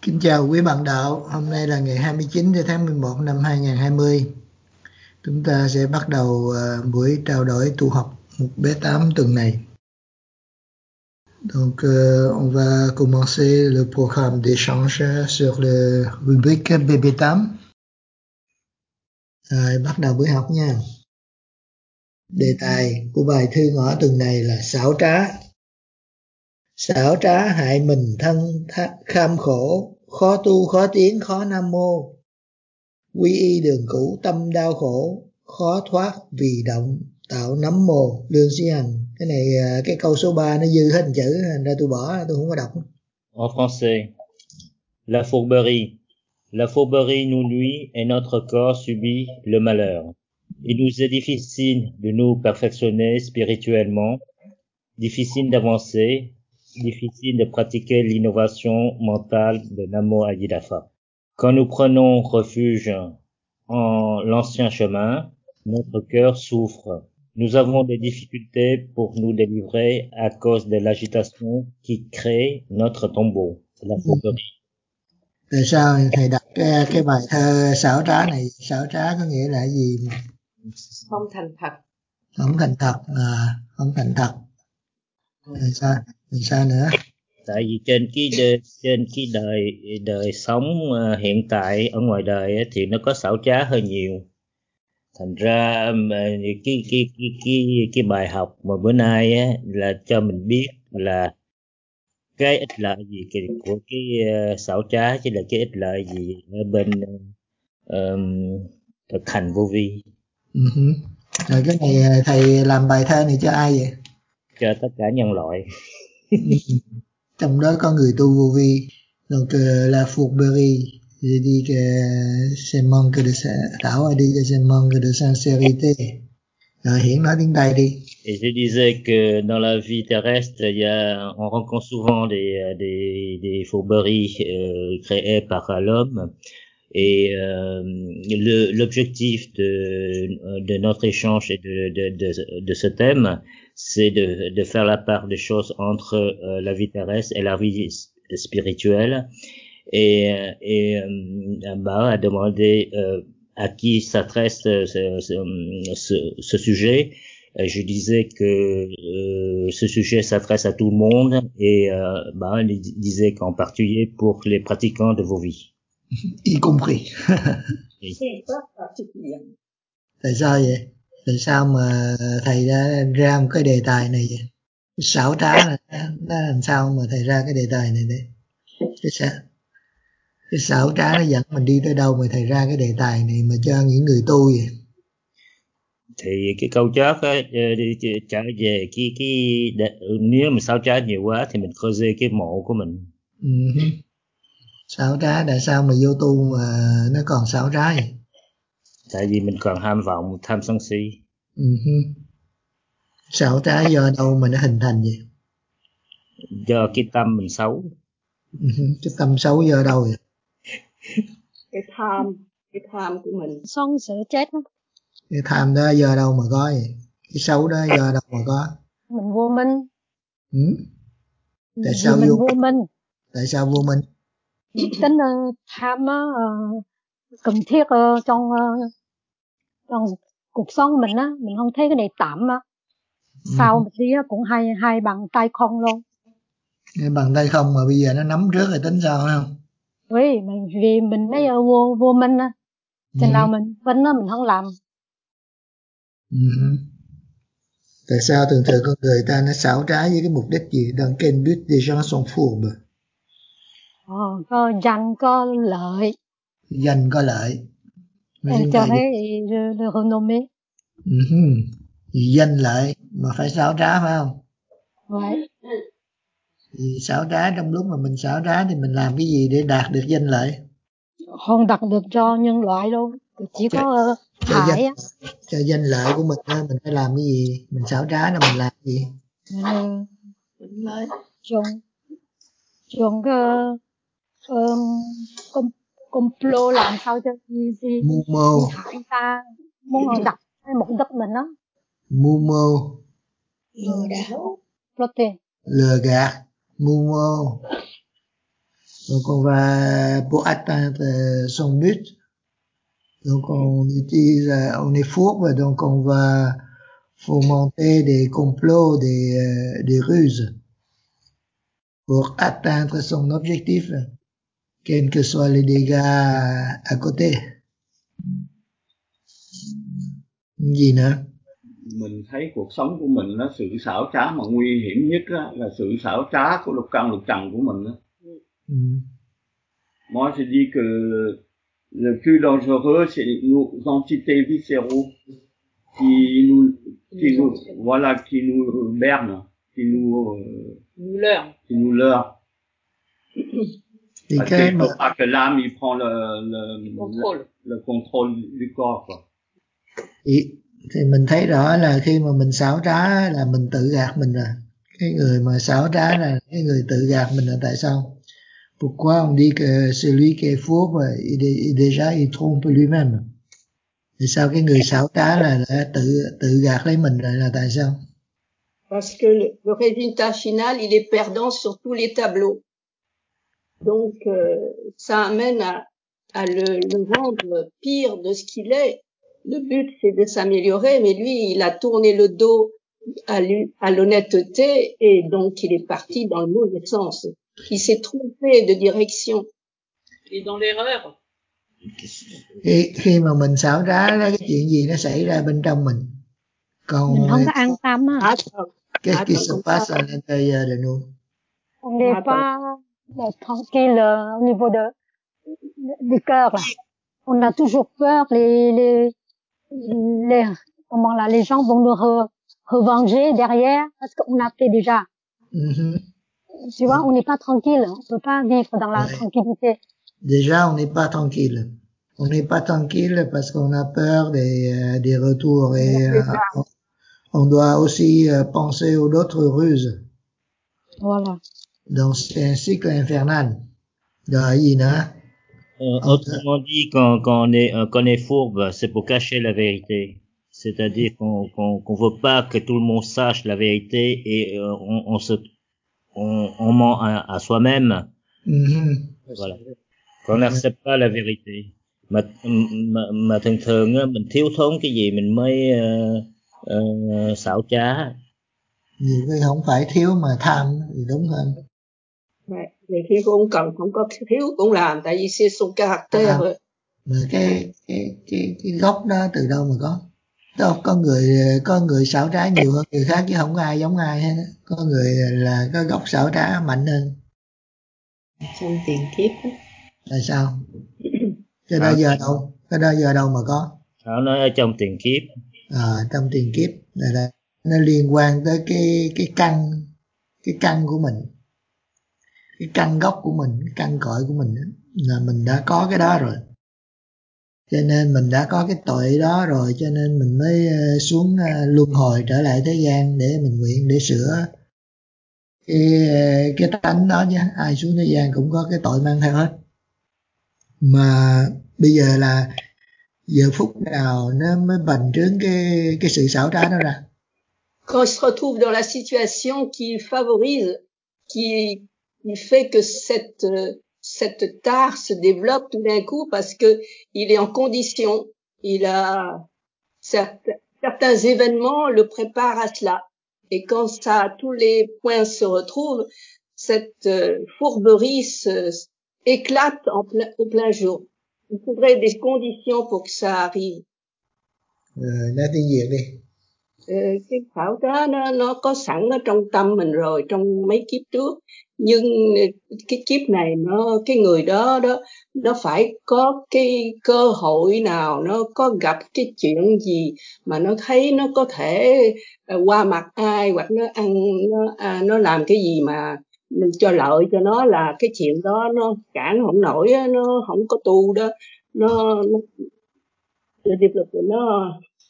Kính chào quý bạn đạo, hôm nay là ngày 29 tháng 11 năm 2020. Chúng ta sẽ bắt đầu buổi trao đổi tu học mục B8 tuần này. Donc, on va commencer le programme d'échange sur le rubrique BB8. Bắt đầu buổi học nha. Đề tài của bài thư ngõ tuần này là xảo trá. Xảo trá hại mình thân kham khổ, khó tu khó tiến khó nam mô. Quy y đường cũ tâm đau khổ, khó thoát vì động tạo nấm mồ lương sĩ hành. Cái này cái câu số 3 nó dư hết một chữ, thành ra tôi bỏ, tôi không có đọc. En français, la fourberie. La fourberie nous nuit et notre corps subit le malheur. Il nous est difficile de nous perfectionner spirituellement, difficile d'avancer, difficile de pratiquer l'innovation mentale de Namo Ayidafa. Quand nous prenons refuge en l'ancien chemin, notre cœur souffre. Nous avons des difficultés pour nous délivrer à cause de l'agitation qui crée notre tombeau, la fourberie. Tại sao thầy đặt cái bài thơ xảo trá này? Xảo trá có nghĩa là gì? Không thành thật. Không thành thật, không thành thật. Tại sao nữa? Tại vì trên cái đời sống hiện tại ở ngoài đời ấy, thì nó có xảo trá hơi nhiều. Thành ra cái bài học mà bữa nay á, là cho mình biết là cái ích lợi gì của cái xảo trá, chứ là cái ích lợi gì ở bên thực hành vô vi. Rồi cái này thầy làm bài thơ này cho ai vậy? Cho tất cả nhân loại. Trong đó có người tu vô vi. Donc la fourberie, j'ai dit que c'est manque de Thảo a dit que c'est manque de sincérité. Rồi Hiển nói tiếng Tây đi. Et je disais que dans la vie terrestre, on rencontre souvent des fourberies créées par l'homme. Et l'objectif de notre échange et de ce thème, c'est de faire la part des choses entre la vie terrestre et la vie spirituelle, et à demander à qui s'adresse ce sujet. Je disais que ce sujet s'adresse à tout le monde, et il disait qu'en particulier pour les pratiquants de vos vies. Y compris. Tại sao vậy? Tại sao mà thầy đã ra một cái đề tài này vậy? Cái xảo trá là nó làm sao mà thầy ra cái đề tài này đấy? Cái xảo trá nó dẫn mình đi tới đâu mà thầy ra cái đề tài này mà cho những người tu vậy? Thì cái câu chót á, trở về nếu mà xảo trá nhiều quá thì mình khơi dây cái mộ của mình. Xảo trá, tại sao mà vô tu mà nó còn xảo trá vậy? Tại vì mình còn ham vọng, tham sân si. Xảo trá do đâu mà nó hình thành vậy? Do cái tâm mình xấu. Cái tâm xấu do đâu vậy? Cái tham của mình. Son sợ chết đó. Cái tham đó do đâu mà có vậy? Cái xấu đó do đâu mà có? Mình vô minh. Tại sao mình vô minh? Tại sao vô minh? Tính tham á, cần thiết trong cuộc sống mình á, mình không thấy cái này tạm á. Sau một tí cũng hai bàn tay không luôn. Cái bàn tay không mà bây giờ nó nắm trước rồi tính sao không? Vì mình thấy vô minh á, chừng nào mình tính á mình không làm. Tại sao thường thường con người ta nó xảo trá với cái mục đích gì? Dans quel but des gens sont fourbes? Có danh có lợi. Danh có lợi. Cho thấy le renommé. Danh lợi mà phải xảo trá phải không? Vậy. Thì xảo trá, trong lúc mà mình xảo trá thì mình làm cái gì để đạt được danh lợi? Không đạt được cho nhân loại đâu, chỉ có hại á. Cho danh lợi của mình á, mình phải làm cái gì? Mình xảo trá là mình làm cái gì? Chọn cái complot làm sao cho gì hại ta, muốn đặt cái mục đích mình đó. Mưu mô. Lừa gạt. Mưu mô. Donc on va, pour atteindre son but, donc on est fourbe, donc on va fomenter des complots, des ruses pour atteindre son objectif, quels que soient les dégâts à côté. Gì nữa? Mình thấy cuộc sống của mình nó sự xảo trá mà nguy hiểm nhất đó, là sự xảo trá của lục căn lục trần của mình đó. Moi je dis que le plus dangereux c'est nos entités viscéraux qui nous bernent, qui nous leurrent. Parce qu'il ne faut pas que l'âme il prend le contrôle du corps quoi. Thì mình thấy rõ là khi mà mình xảo trá là mình tự gạt mình rồi. Cái người mà xảo trá là cái người tự gạt mình là tại sao? Pourquoi on dit que celui qui est fourbe, déjà il trompe lui-même? Thì sao cái người xảo trá là tự gạt lấy mình rồi là tại sao? Parce que le résultat final, il est perdant sur tous les tableaux. Donc, ça amène à le rendre pire de ce qu'il est. Le but, c'est de s'améliorer, mais lui, il a tourné le dos à l'honnêteté et donc il est parti dans le mauvais sens. Il s'est trompé de direction. Et dans l'erreur. Khi mà mình xảo trá đó, cái chuyện gì nó xảy ra bên trong mình. Còn mình không có an tâm á. Qu'est-ce qui se passe à l'intérieur de nous? On n'est pas tranquille au niveau du cœur là. On a toujours peur, les gens vont nous revenger derrière parce qu'on a fait déjà. Tu vois, on n'est pas tranquille, on peut pas vivre dans la tranquillité. Déjà, on n'est pas tranquille. On n'est pas tranquille parce qu'on a peur des retours et on doit aussi penser aux autres ruses. Voilà. Donc c'est un cycle infernal. Rồi gì nữa? Autrement dit, quand on est fourbe, c'est pour cacher la vérité. C'est-à-dire qu'on veut pas que tout le monde sache la vérité et on ment à soi-même. Voilà. Qu'on n'accepte pas la vérité. Mà thường á, mình thiếu thốn cái gì mình mới xảo trá. Nhiều khi không phải thiếu mà tham thì đúng hơn. Nhiều khi cũng không có thiếu cũng làm, tại vì c'est son caractère. Mà cái gốc đó từ đâu mà có? Đâu có người xảo trá nhiều hơn người khác chứ không có ai giống ai hết. Có người là có gốc xảo trá mạnh hơn. Trong tiền kiếp đó. Tại sao? Cái đó giờ đâu mà có? Nó nói ở trong tiền kiếp. Trong tiền kiếp là nó liên quan tới cái căn của mình, cái căn gốc của mình, cái căn cội của mình đó, là mình đã có cái đó rồi, cho nên mình đã có cái tội đó rồi, cho nên mình mới xuống luân hồi trở lại thế gian để mình nguyện để sửa cái tánh đó chứ. Ai xuống thế gian cũng có cái tội mang theo hết. Mà bây giờ là giờ phút nào nó mới bành trướng cái sự xảo trá đó ra? Quand on se retrouve dans la situation qui favorise, qui fait que cette tare se développe tout d'un coup parce que il est en condition, il a certains événements le préparent à cela. Et quand tous les points se retrouvent, cette fourberie éclate au plein jour. Il faudrait des conditions pour que ça arrive. Nói tiếng Việt đi. Cái khảo trá nó có sẵn ở trong tâm mình rồi, trong mấy kiếp trước, nhưng cái kiếp này cái người đó nó phải có cái cơ hội nào, nó có gặp cái chuyện gì mà nó thấy nó có thể qua mặt ai, hoặc nó làm cái gì mà mình cho lợi cho nó, là cái chuyện đó nó cản không nổi, nó không có tu đó, nó điệp lực của nó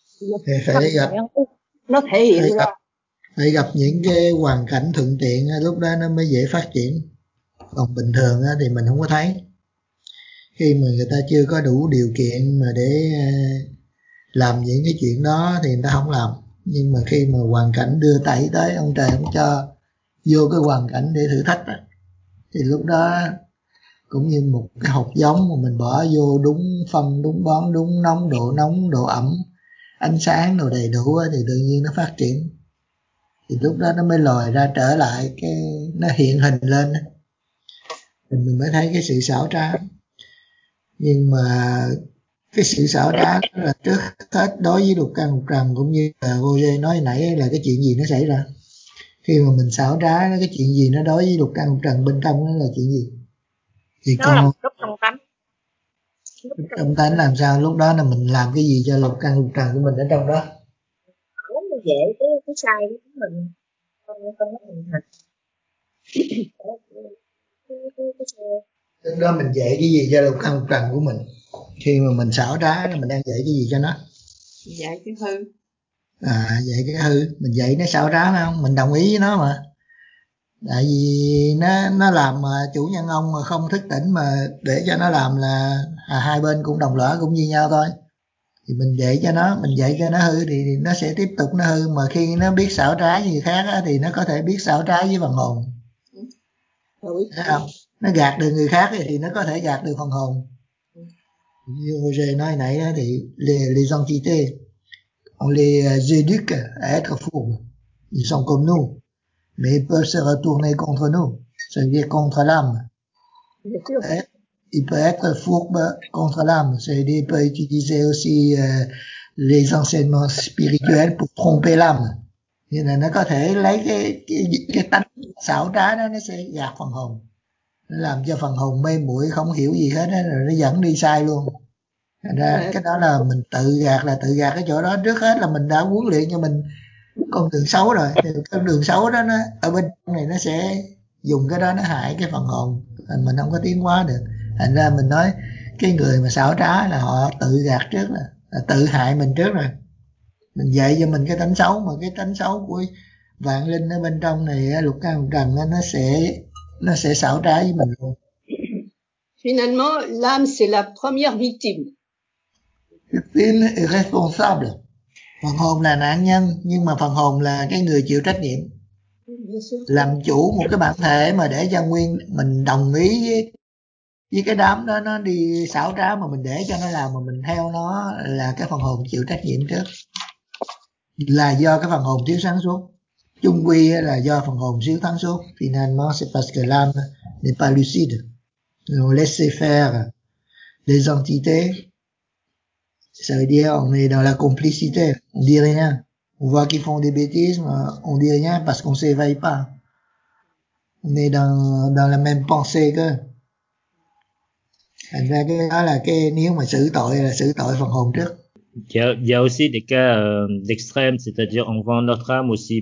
thể hiện ra. Phải gặp những cái hoàn cảnh thuận tiện, lúc đó nó mới dễ phát triển. Còn bình thường thì mình không có thấy. Khi mà người ta chưa có đủ điều kiện mà để làm những cái chuyện đó thì người ta không làm. Nhưng mà khi mà hoàn cảnh đưa tay tới, ông trời cũng cho vô cái hoàn cảnh để thử thách thì lúc đó cũng như một cái hột giống mà mình bỏ vô đúng phân, đúng bón, đúng nóng, độ ẩm, ánh sáng đồ đầy đủ thì tự nhiên nó phát triển. Thì lúc đó nó mới lòi ra trở lại, cái nó hiện hình lên, mình mới thấy cái sự xảo trá. Nhưng mà cái sự xảo trá là trước hết đối với lục căn lục trần, cũng như là Roger nói nãy, là cái chuyện gì nó xảy ra khi mà mình xảo trá, cái chuyện gì nó đối với lục căn lục trần bên trong, nó là chuyện gì thì đó là một lúc trong tánh. trong tánh làm sao lúc đó là mình làm cái gì cho lục căn lục trần của mình ở trong đó, Không có dễ cái sai của mình không có hình thành lúc đó mình dạy cái gì cho lục căn lục trần của mình. Khi mà mình xảo trá là mình đang dạy cái gì cho nó? Dạy cái hư. Dạy cái hư. Mình dạy nó xảo trá không? Mình đồng ý với nó mà. Tại vì nó làm mà chủ nhân ông mà không thức tỉnh, mà để cho nó làm là hai bên cũng đồng lõa, cũng như nhau thôi. Thì mình dạy cho nó hư thì nó sẽ tiếp tục nó hư, mà khi nó biết xảo trá với người khác á, thì nó có thể biết xảo trá với phần hồn. Thấy không? Nó gạt được người khác thì nó có thể gạt được phần hồn. Như Roger nói nãy đó, thì les entités on les éduque à être fourbes. Ils sont comme nous, mais ils peuvent se retourner contre nous, c'est-à-dire contre l'âme. Il peut être fourbe contre l'âme, c'est-à-dire il peut utiliser aussi les enseignements spirituels pour tromper l'âme. Như là nó có thể lấy cái tánh xảo trá đó, nó sẽ gạt phần hồn, nó làm cho phần hồn mê muội không hiểu gì hết đó, rồi nó dẫn đi sai luôn. Thành ra cái đó là mình tự gạt cái chỗ đó. Trước hết là mình đã huấn luyện cho mình con đường xấu rồi, thì cái đường xấu đó nó ở bên trong này nó sẽ dùng cái đó nó hại cái phần hồn, mình không có tiến hóa được. Thành ra mình nói cái người mà xảo trá là họ tự gạt trước, là tự hại mình trước rồi. Mình dạy cho mình cái tánh xấu, mà cái tánh xấu của vạn linh ở bên trong này, lục căn lục trần, nó sẽ xảo trá với mình luôn. Finalement, l'âme c'est la première victime. Victime est responsable. Phần hồn là nạn nhân, nhưng mà phần hồn là cái người chịu trách nhiệm. Làm chủ một cái bản thể mà để cho mình đồng ý với cái đám đó nó đi xảo trá, mà mình để cho nó làm mà mình theo nó, là cái phần hồn chịu trách nhiệm trước. Là do cái phần hồn thiếu sáng suốt. Chung quy là do phần hồn thiếu sáng suốt. Finalement c'est parce que l'âme n'est pas lucide. On laisse faire les entités. Ça veut dire on est dans la complicité, on dit rien. On voit qu'ils font des bêtises, on dit rien parce qu'on s'éveille pas. On est dans la même pensée que. Thành ra cái đó là cái, nếu mà xử tội là xử tội phần hồn trước. Il y a aussi des cas d'extrême, c'est-à-dire on vend notre âme aussi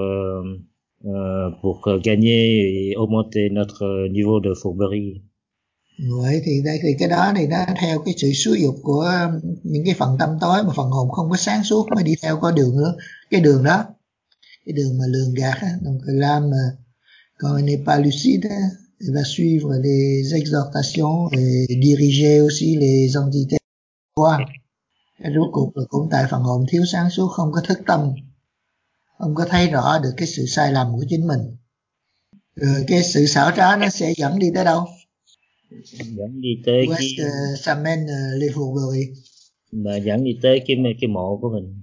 pour gagner et augmenter notre niveau de fourberie. Vậy thì cái đó thì nó theo cái sự xúi dục của những cái phần tâm tối, mà phần hồn không có sáng suốt mới đi theo con đường nữa, cái đường đó, cái đường mà lường gạt á. Donc l'âme quand elle n'est pas lucide, elle va suivre les exhortations et diriger aussi les entités. Cái rốt cuộc là cũng tại phần hồn thiếu sáng suốt, không có thức tâm, không có thấy rõ được cái sự sai lầm của chính mình. Rồi cái sự xảo trá nó sẽ dẫn đi tới đâu? Dẫn đi tới cái ça mène les fourberies. Mà dẫn đi tới cái mộ của mình.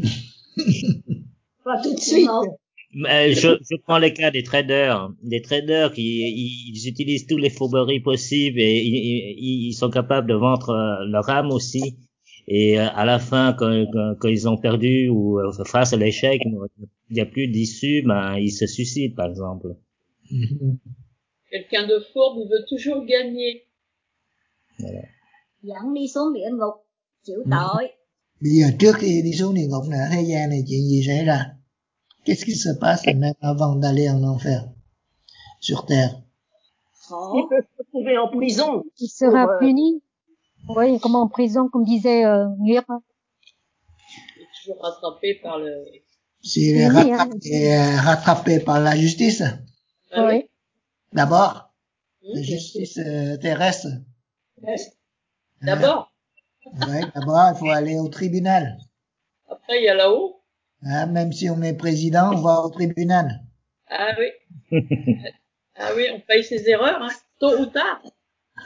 Pas tout de suite. Je prends le cas des traders. Des traders ils utilisent tous les fourberies possibles et ils sont capables de vendre leur âme aussi. Et à la fin, quand ils ont perdu ou face à l'échec, il n'y a plus d'issue, ils se suicident, par exemple. Quelqu'un de fourbe, il veut toujours gagner. Voilà. Dẫn đi xuống địa ngục, chịu tội. Bây giờ trước khi đi xuống địa ngục này, thế gian này chuyện gì xảy ra? Qu'est-ce qui se passe même avant d'aller en enfer sur terre? Il peut se trouver en prison. Il sera puni. Oui, comme en prison, comme disait Nguyen. Il est toujours rattrapé par le... S'il est rattrapé par la justice. Ah oui. D'abord, la justice terrestre. D'abord. Oui, d'abord, il faut aller au tribunal. Après, il y a là-haut. Même si on est président, on va au tribunal. Ah oui. Ah oui, on paye ses erreurs, hein, tôt ou tard.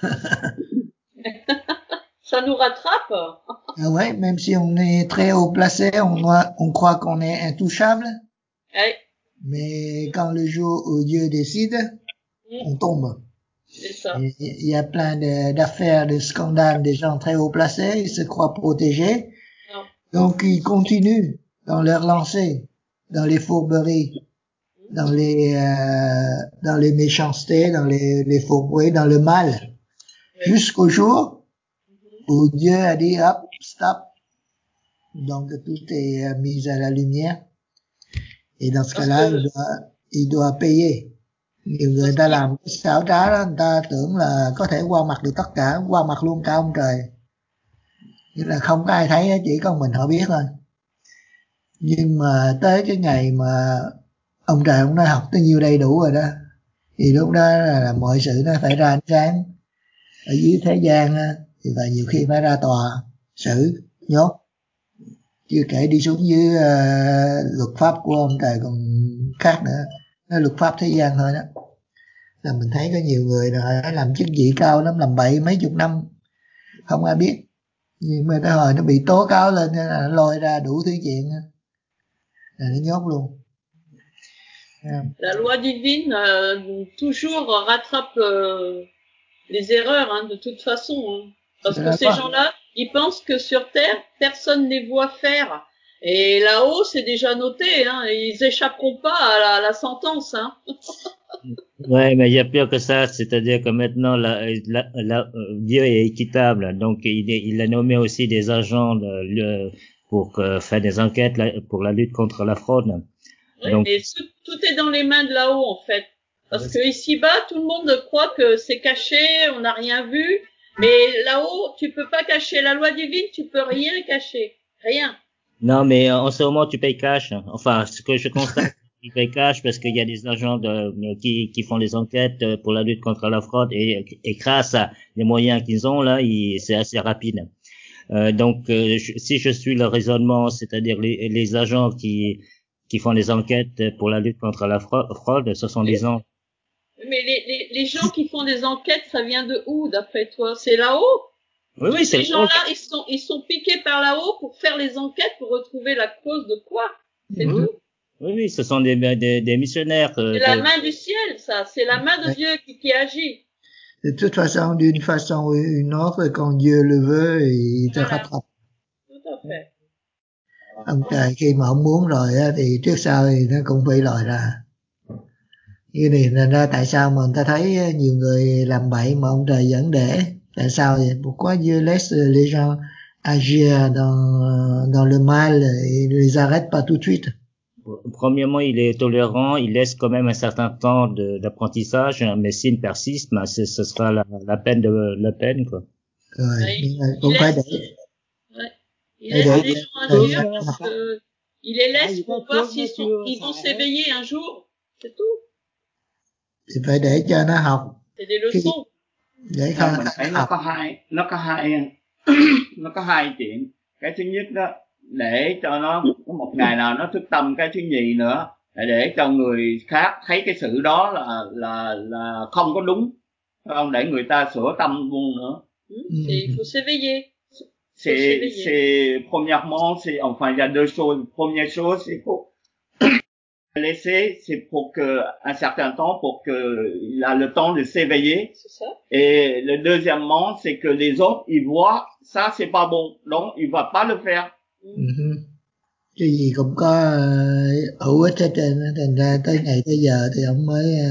Ça nous rattrape. Ah ouais, même si on est très haut placé, on croit qu'on est intouchable. Ouais. Mais quand le jour où Dieu décide, on tombe. C'est ça. Il y a plein d'affaires, de scandales, des gens très haut placés, ils se croient protégés. Non. Donc ils continuent dans leur lancée, dans les fourberies, dans les méchancetés, dans les fourberies, dans le mal. Jusqu'au jour où Dieu a dit hop, stop. Donc tout est mis à la lumière. Et dans ce cas-là, il doit payer. Nhiều người ta làm cái xảo trá đó, người ta tưởng là có thể qua mặt được tất cả, qua mặt luôn cả ông trời. Nghĩa là không có ai thấy, chỉ có mình họ biết thôi. Nhưng mà tới cái ngày mà ông trời ông đã học tới nhiêu đầy đủ rồi đó, thì lúc đó là mọi sự nó phải ra ánh sáng. Ở dưới thế gian thì và nhiều khi phải ra tòa xử nhốt, chưa kể đi xuống dưới luật pháp của ông trời còn khác nữa. Nó luật pháp thế gian thôi đó. Là mình thấy có nhiều người là làm chức vị cao lắm, làm bậy mấy chục năm không ai biết, nhưng mà tới hồi nó bị tố cáo lên nên là nó lôi ra đủ thứ chuyện, là nó nhốt luôn. La loi divine toujours rattrape les erreurs, hein, de toute façon, hein. Parce que ces gens-là, ils pensent que sur Terre, personne ne les voit faire. Et là-haut, c'est déjà noté, hein, ils échapperont pas à la sentence, hein. Ouais, mais il y a pire que ça, c'est-à-dire que maintenant Dieu est équitable, donc il a nommé aussi des agents pour faire des enquêtes pour la lutte contre la fraude. Oui, donc, mais tout est dans les mains de là-haut en fait, parce que ici-bas tout le monde croit que c'est caché, on n'a rien vu, mais là-haut tu peux pas cacher la loi divine, tu peux rien cacher, rien. Non, mais en ce moment tu payes cash. Enfin, ce que je constate, tu payes cash parce qu'il y a des agents qui font les enquêtes pour la lutte contre la fraude et grâce à les moyens qu'ils ont là, c'est assez rapide. Donc, si je suis le raisonnement, c'est-à-dire les agents qui font les enquêtes pour la lutte contre la fraude, ce sont des gens. Mais les gens qui font des enquêtes, ça vient de où d'après toi? C'est là-haut? Oui, ces gens-là, ils sont piqués par là-haut pour faire les enquêtes, pour retrouver la cause de quoi? C'est tout. Oui, ce sont des missionnaires. C'est la main du ciel, ça. C'est la main de Dieu qui agit. De toute façon, d'une façon ou une autre, quand Dieu le veut, il te rattrape. Tout à fait. Ông trời khi mà ông muốn rồi thì trước sau thì nó cũng phải lòi ra. Như này nên ra tại sao mà người ta thấy nhiều người làm bậy mà ông trời vẫn để? Tại sao vậy? Pourquoi Dieu laisse les gens agir dans le mal et ne les arrête pas tout de suite? Premièrement, il est tolérant, il laisse quand même un certain temps d'apprentissage, mais s'il persiste, ce sera la peine, quoi. Rồi, cũng phải để. Il laisse les gens agir parce que il les laisse pour voir ils vont s'éveiller un jour, c'est tout. Thì phải để cho nó học. C'est des leçons. Để mình thấy nó có hai chuyện. Cái thứ nhất đó, để cho nó có một ngày nào nó thức tâm. Cái thứ nhì nữa là để cho người khác thấy cái sự đó là không có đúng, không, để người ta sửa tâm luôn nữa. Il faut s'éveiller. C'est premièrement, enfin il y a deux choses. Première chose, c'est pour laisser, c'est pour que un certain temps, pour que il a le temps de s'éveiller. C'est ça. Et le deuxièmement, c'est que les autres ils voient ça c'est pas bon, donc il va pas le faire. Cái gì cũng có hữu ích hết trơn, thành ra tới ngày tới giờ thì ông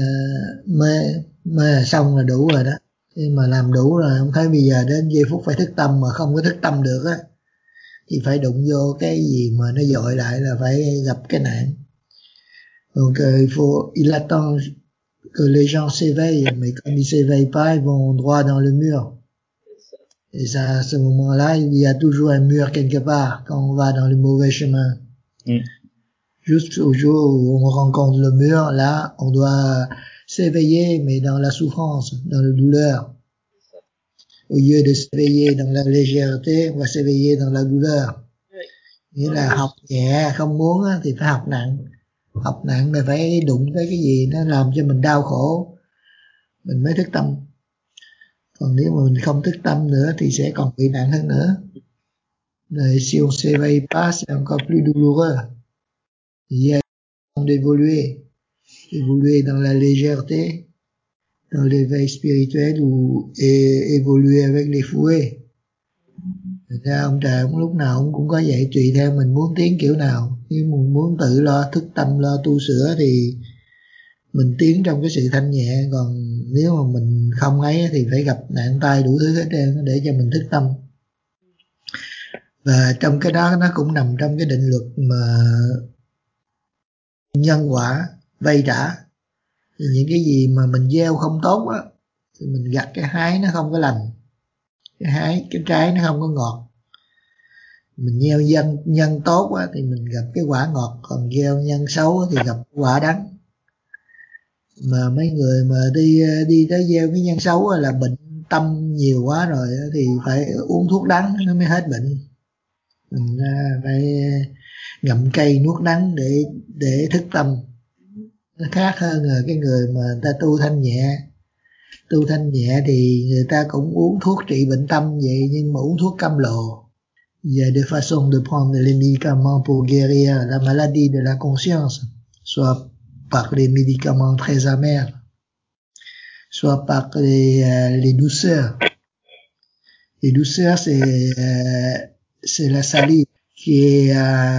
mới xong là đủ rồi đó. Khi mà làm đủ rồi ông thấy bây giờ đến giây phút phải thức tâm mà không có thức tâm được á, thì phải đụng vô cái gì mà nó dội lại là phải gặp cái nạn. Donc il attend que les gens s'éveillent, mais comme ils s'éveillent pas, ils vont droit dans le mur. Et ça, à ce moment-là, il y a toujours un mur quelque part quand on va dans le mauvais chemin. Juste au jour où on rencontre le mur, là, on doit s'éveiller, mais dans la souffrance, dans la douleur. Au lieu de s'éveiller dans la légèreté, on va s'éveiller dans la douleur. Nghĩa là học nhẹ không muốn thì phải học nặng. Học nặng là phải đụng tới cái gì nó làm cho mình đau khổ, mình mới thức tâm. Còn nếu mà mình không thức tâm nữa thì sẽ còn bị nặng hơn nữa. Rồi, si on s'éveille pas, c'est encore plus douloureux. Il y a d'évoluer dans la légèreté, dans l'éveil spirituel ou évoluer avec les fouets. Ra ông trời ông lúc nào ông cũng có dạy, tùy theo mình muốn tiến kiểu nào. Nếu mình muốn tự lo thức tâm, lo tu sửa thì mình tiến trong cái sự thanh nhẹ, còn nếu mà mình không ấy thì phải gặp nạn tai đủ thứ hết trơn để cho mình thức tâm. Và trong cái đó nó cũng nằm trong cái định luật mà nhân quả vay trả. Thì những cái gì mà mình gieo không tốt á thì mình gặt cái hái nó không có lành, cái trái nó không có ngọt. Mình gieo nhân tốt á thì mình gặp cái quả ngọt, còn gieo nhân xấu thì gặp quả đắng. Mà mấy người mà đi tới gieo cái nhân xấu là bệnh tâm nhiều quá rồi thì phải uống thuốc đắng nó mới hết bệnh. Mình phải ngậm cây nuốt đắng để thức tâm. Nó khác hơn là cái người mà người ta tu thanh nhẹ. Tu thanh nhẹ thì người ta cũng uống thuốc trị bệnh tâm vậy, nhưng mà uống thuốc cam lồ. Il y a des façons de prendre les médicaments pour guérir la maladie de la conscience, soit par les médicaments très amers, soit par les douceurs. Les douceurs, c'est la salive qui est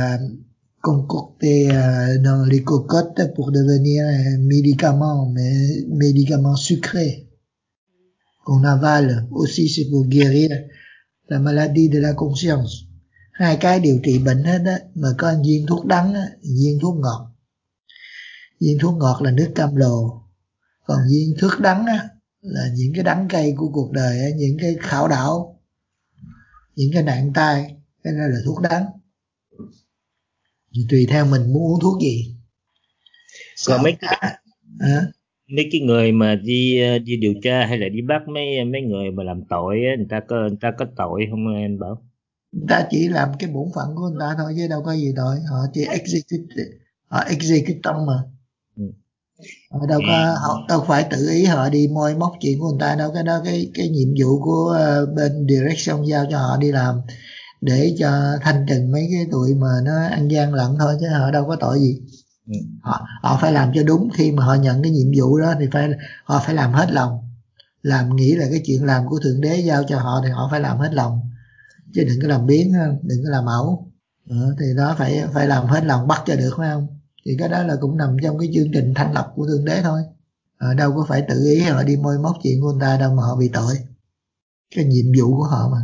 concoctée dans les cocottes pour devenir un médicament, mais médicament sucré qu'on avale. Aussi, c'est pour guérir la maladie de la conscience. Hai cái điều trị bệnh hết á, mà có viên thuốc đắng á, viên thuốc ngọt. Viên thuốc ngọt là nước cam lồ, còn viên thuốc đắng á là những cái đắng cay của cuộc đời á, những cái khảo đảo, những cái nạn tai, cái đó là thuốc đắng. Thì tùy theo mình muốn uống thuốc gì. Còn mấy cái người mà đi điều tra hay là đi bắt mấy người mà làm tội á, người ta có tội không anh Bảo? Người ta chỉ làm cái bổn phận của người ta thôi chứ đâu có gì tội. Họ chỉ execute mà. Họ đâu phải tự ý họ đi moi móc chuyện của người ta đâu. Cái đó cái nhiệm vụ của bên direction giao cho họ đi làm để cho thanh trừng mấy cái tụi mà nó ăn gian lận thôi, chứ họ đâu có tội gì. Họ phải làm cho đúng. Khi mà họ nhận cái nhiệm vụ đó thì họ phải làm hết lòng, làm nghĩ là cái chuyện làm của Thượng Đế giao cho họ thì họ phải làm hết lòng, chứ đừng có làm biếng, đừng có làm ẩu. Thì đó phải làm hết lòng bắt cho được, phải không? Thì cái đó là cũng nằm trong cái chương trình thanh lọc của Thượng Đế thôi. Đâu có phải tự ý họ đi moi móc chuyện của người ta đâu mà họ bị tội. Cái nhiệm vụ của họ mà.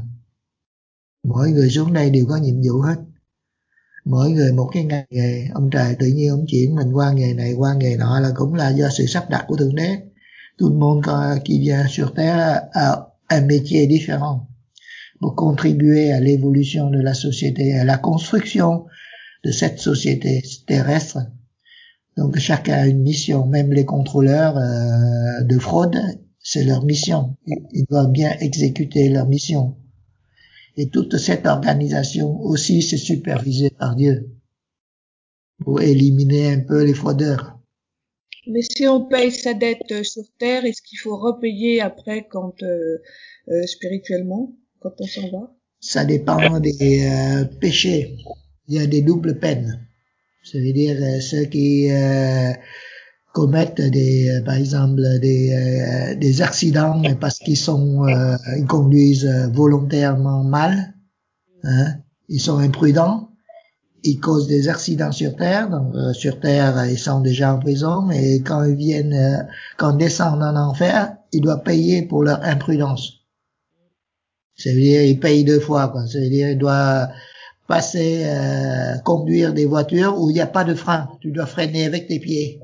Mỗi người xuống đây đều có nhiệm vụ hết. Mỗi người một cái ngành nghề. Ông trời tự nhiên ông chuyển mình qua nghề này qua nghề nọ là cũng là do sự sắp đặt của Thượng Đế. Tout le monde qui vient sur terre a un métier différent pour contribuer à l'évolution de la société, à la construction de cette société terrestre. Donc chacun a une mission, même les contrôleurs de fraude, c'est leur mission. Ils doivent bien exécuter leur mission. Et toute cette organisation aussi c'est supervisé par Dieu pour éliminer un peu les fraudeurs. Mais si on paye sa dette sur terre, est-ce qu'il faut repayer après quand spirituellement, quand on s'en va? Ça dépend des péchés. Il y a des doubles peines. Ça veut dire ceux qui commettent par exemple des accidents parce qu'ils ils conduisent volontairement mal, hein, ils sont imprudents, ils causent des accidents sur terre. Donc sur terre ils sont déjà en prison, mais quand ils descendent en enfer, ils doivent payer pour leur imprudence. Ça veut dire ils payent deux fois, quoi. Ça veut dire ils doivent passer, conduire des voitures où il n'y a pas de frein. Tu dois freiner avec tes pieds.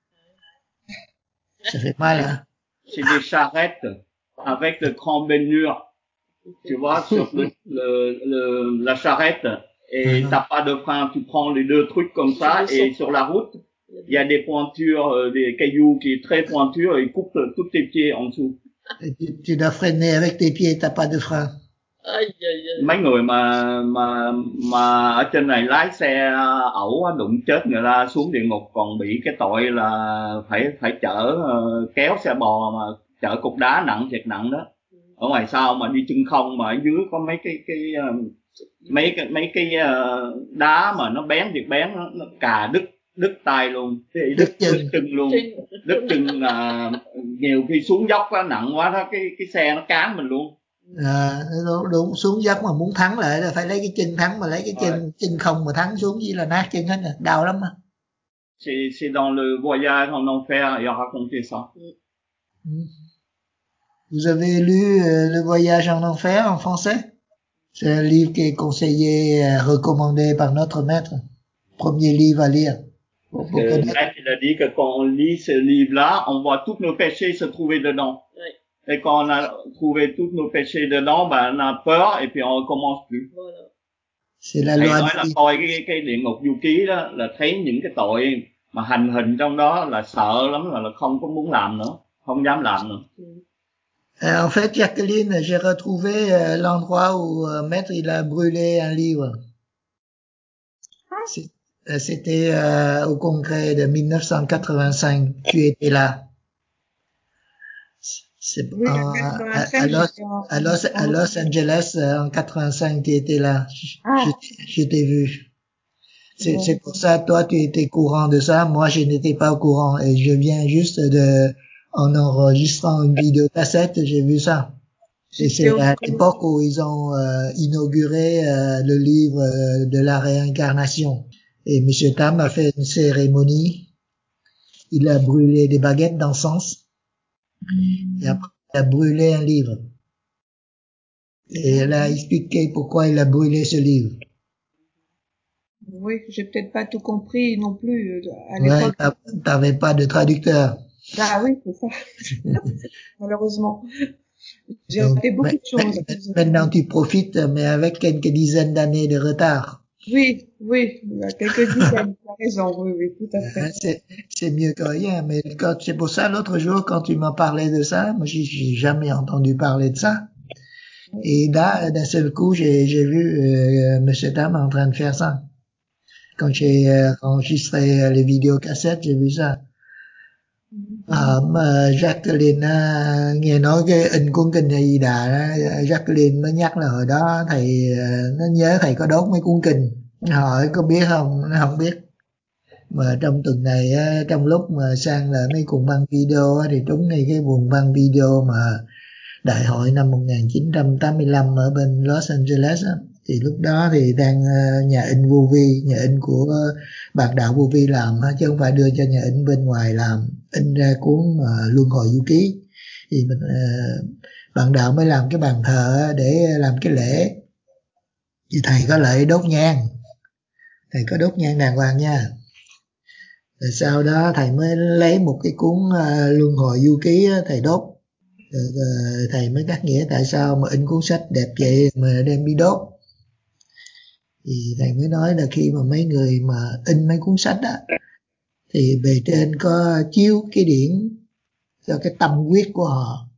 Ça fait mal, hein? C'est des charrettes avec le grand bénure, tu vois, sur la charrette, et t'as pas de frein, tu prends les deux trucs comme ça, et sur la route, il y a des pointures, des cailloux qui est très pointure, et ils coupent tous tes pieds en dessous. Tu dois freiner avec tes pieds, t'as pas de frein. Mấy người mà ở trên này lái xe ẩu đụng chết người ta xuống địa ngục, còn bị cái tội là phải chở kéo xe bò mà chở cục đá nặng thiệt nặng đó. ở ngoài sau mà đi chân không, mà ở dưới có mấy cái đá mà nó bén việc bén, nó cà đứt tay luôn, đứt chân luôn, đứt chân là nhiều khi xuống dốc quá, nặng quá đó, cái xe nó cán mình luôn. Đúng, xuống dốc mà muốn thắng lại là phải lấy cái chân thắng, mà lấy cái chân không mà thắng xuống chỉ là nát chân hết, đau lắm á. C'est dans le voyage en enfer, il a raconté ça. Vous avez lu Le voyage en enfer en français? C'est un livre qui est conseillé, recommandé par notre maître. Premier livre à lire. Parce que le maître, il a dit que quand on lit ce livre-là, on voit tous nos péchés se trouver dedans. Oui. Et quand on a trouvé tous nos péchés dedans, ben on a peur et puis on recommence plus. Voilà. C'est la loi. Thầy nói là coi cái địa ngục du ký đó là thấy những cái tội mà hành hình trong đó là sợ lắm, là không có muốn làm nữa, không dám làm nữa. En fait, Jacqueline, j'ai retrouvé l'endroit où Maître il a brûlé un livre. C'était au congrès de 1985. Tu étais là. C'est oui, à Los Angeles en 85. Tu étais là. Je t'ai vu. C'est pour ça, toi, tu étais courant de ça. Moi, je n'étais pas au courant. Et je viens juste en enregistrant une vidéocassette, j'ai vu ça. Et c'est à l'époque où ils ont inauguré le livre de la réincarnation. Et Monsieur Tam a fait une cérémonie. Il a brûlé des baguettes d'encens. Et après, il a brûlé un livre. Et elle a expliqué pourquoi il a brûlé ce livre. Oui, j'ai peut-être pas tout compris non plus à l'époque. Ouais, t'avais pas de traducteur. Ah oui, c'est ça. Malheureusement. J'ai raté beaucoup de choses. Maintenant, tu profites, mais avec quelques dizaines d'années de retard. Oui, quelques dizaines, tu as raison, oui, tout à fait. C'est mieux que rien, mais c'est pour ça, l'autre jour, quand tu m'as parlé de ça, moi, j'ai jamais entendu parler de ça. Et là, d'un seul coup, j'ai vu Monsieur Tam en train de faire ça. Quand j'ai enregistré les vidéocassettes, j'ai vu ça. Mà Jacqueline nghe nói cái in cuốn kinh A Di Đà đó, Jacqueline mới nhắc là hồi đó thầy nó nhớ thầy có đốt mấy cuốn kinh. Hỏi có biết không? Nó không biết. Mà trong tuần này trong lúc mà sang là mấy cuộn băng video thì trúng ngay cái cuộn băng video mà đại hội năm 1985 ở bên Los Angeles á. Thì lúc đó thì đang nhà in Vô Vi, nhà in của bạn đạo Vô Vi làm, chứ không phải đưa cho nhà in bên ngoài làm, in ra cuốn Luân Hồi Du Ký. Thì mình bạn đạo mới làm cái bàn thờ để làm cái lễ. Thì thầy có lại đốt nhang, thầy có đốt nhang đàng hoàng nha. Rồi sau đó thầy mới lấy một cái cuốn Luân Hồi Du Ký thầy đốt. Rồi thầy mới cắt nghĩa tại sao mà in cuốn sách đẹp vậy mà đem đi đốt. Thì thầy mới nói là khi mà mấy người mà in mấy cuốn sách á, thì bề trên có chiếu cái điển cho cái tâm huyết của họ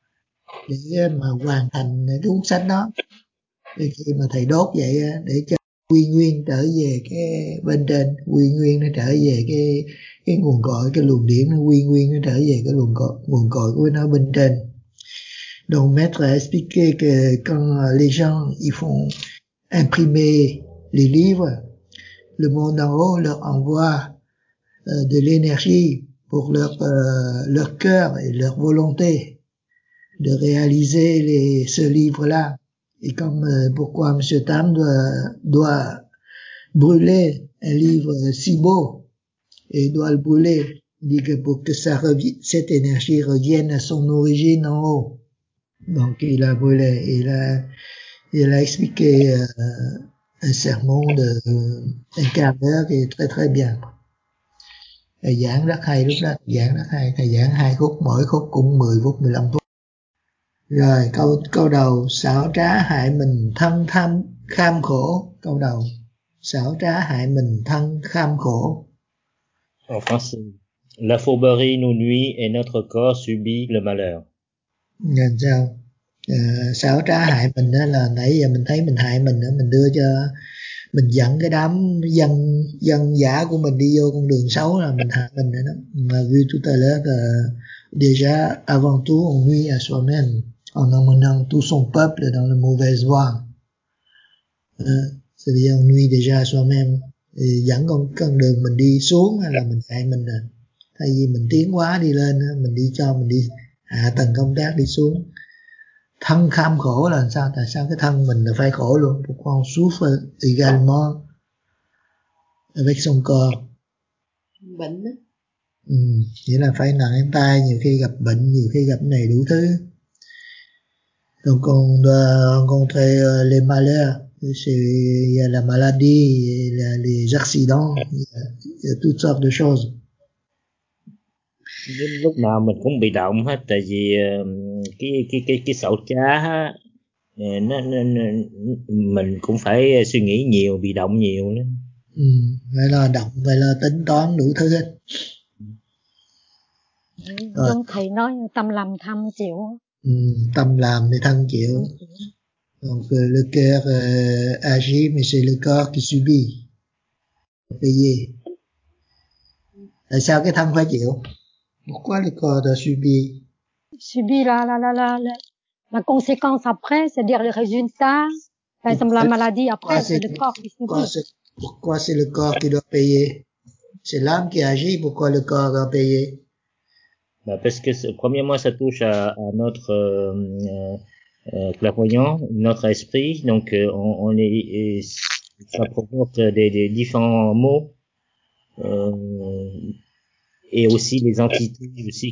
để mà hoàn thành cái cuốn sách đó. Thì khi mà thầy đốt vậy á, để cho quy nguyên trở về cái bên trên, quy nguyên nó trở về cái nguồn cội, cái luồng điển nó quy nguyên nó trở về cái nguồn cội của nó bên trên. Donc Maître a expliqué que quand les gens ils font imprimer les livres, le monde en haut leur envoie de l'énergie pour leur cœur et leur volonté de réaliser ce livre-là. Et comme pourquoi M. Tam doit brûler un livre si beau, et doit le brûler, il dit que pour que cette énergie revienne à son origine en haut. Donc il a brûlé, il a expliqué un sermon de un quart d'heure qui est très très bien. Thầy giảng rất hay, lúc đó giảng rất hay, thầy giảng 2 khúc, mỗi khúc cũng 10 phút 15 phút. Rồi câu đầu, xảo trá hại mình thân kham khổ. Câu đầu, xảo trá hại mình thân kham khổ. En français, la fourberie nous nuit et notre corps subit le malheur. Nhìn sao? Xảo trá hại mình đó là nãy giờ mình thấy mình hại mình đó, mình đưa cho mình dẫn cái đám dân giả của mình đi vô con đường xấu là mình hại mình đó. Mà vu tout à l'heure déjà avant tout on nuit à soi-même. en emmenant tout son peuple dans la mauvaise voie. C'est-à-dire on nuit déjà à soi-même, thì dẫn con đường mình đi xuống là mình hại mình rồi. Thay vì mình tiến hóa đi lên, mình đi hạ tầng công tác đi xuống. Thân kham khổ là sao? Tại sao cái thân mình là phải khổ luôn? Pourquoi on souffre également avec son corps? Bệnh đó. Nghĩa là phải nặng tay, nhiều khi gặp bệnh, nhiều khi gặp này đủ thứ. Donc on doit rencontrer les malheurs, il y a la maladie, il y a les accidents, il y a toutes sortes de choses. Lúc nào mình cũng bị động hết, tại vì cái xảo trá á, mình cũng phải suy nghĩ nhiều, bị động nhiều nữa. Vậy là động, vậy là tính toán đủ thứ hết. Giống thầy nói tâm làm thân chịu. Tâm làm thì thân chịu. Donc le cœur agit, mais c'est le corps qui subit. Payer. Tại sao cái thân phải chịu? Pourquoi le corps doit subir? Subir la conséquence après, c'est-à-dire le résultat. Par exemple, la maladie après, c'est le corps qui subit. Pourquoi c'est le corps qui doit payer? C'est l'âme qui agit, pourquoi le corps doit payer? Parce que premièrement, ça touche à notre clairvoyant, notre esprit, donc ça provoque des différents maux, et aussi les entités aussi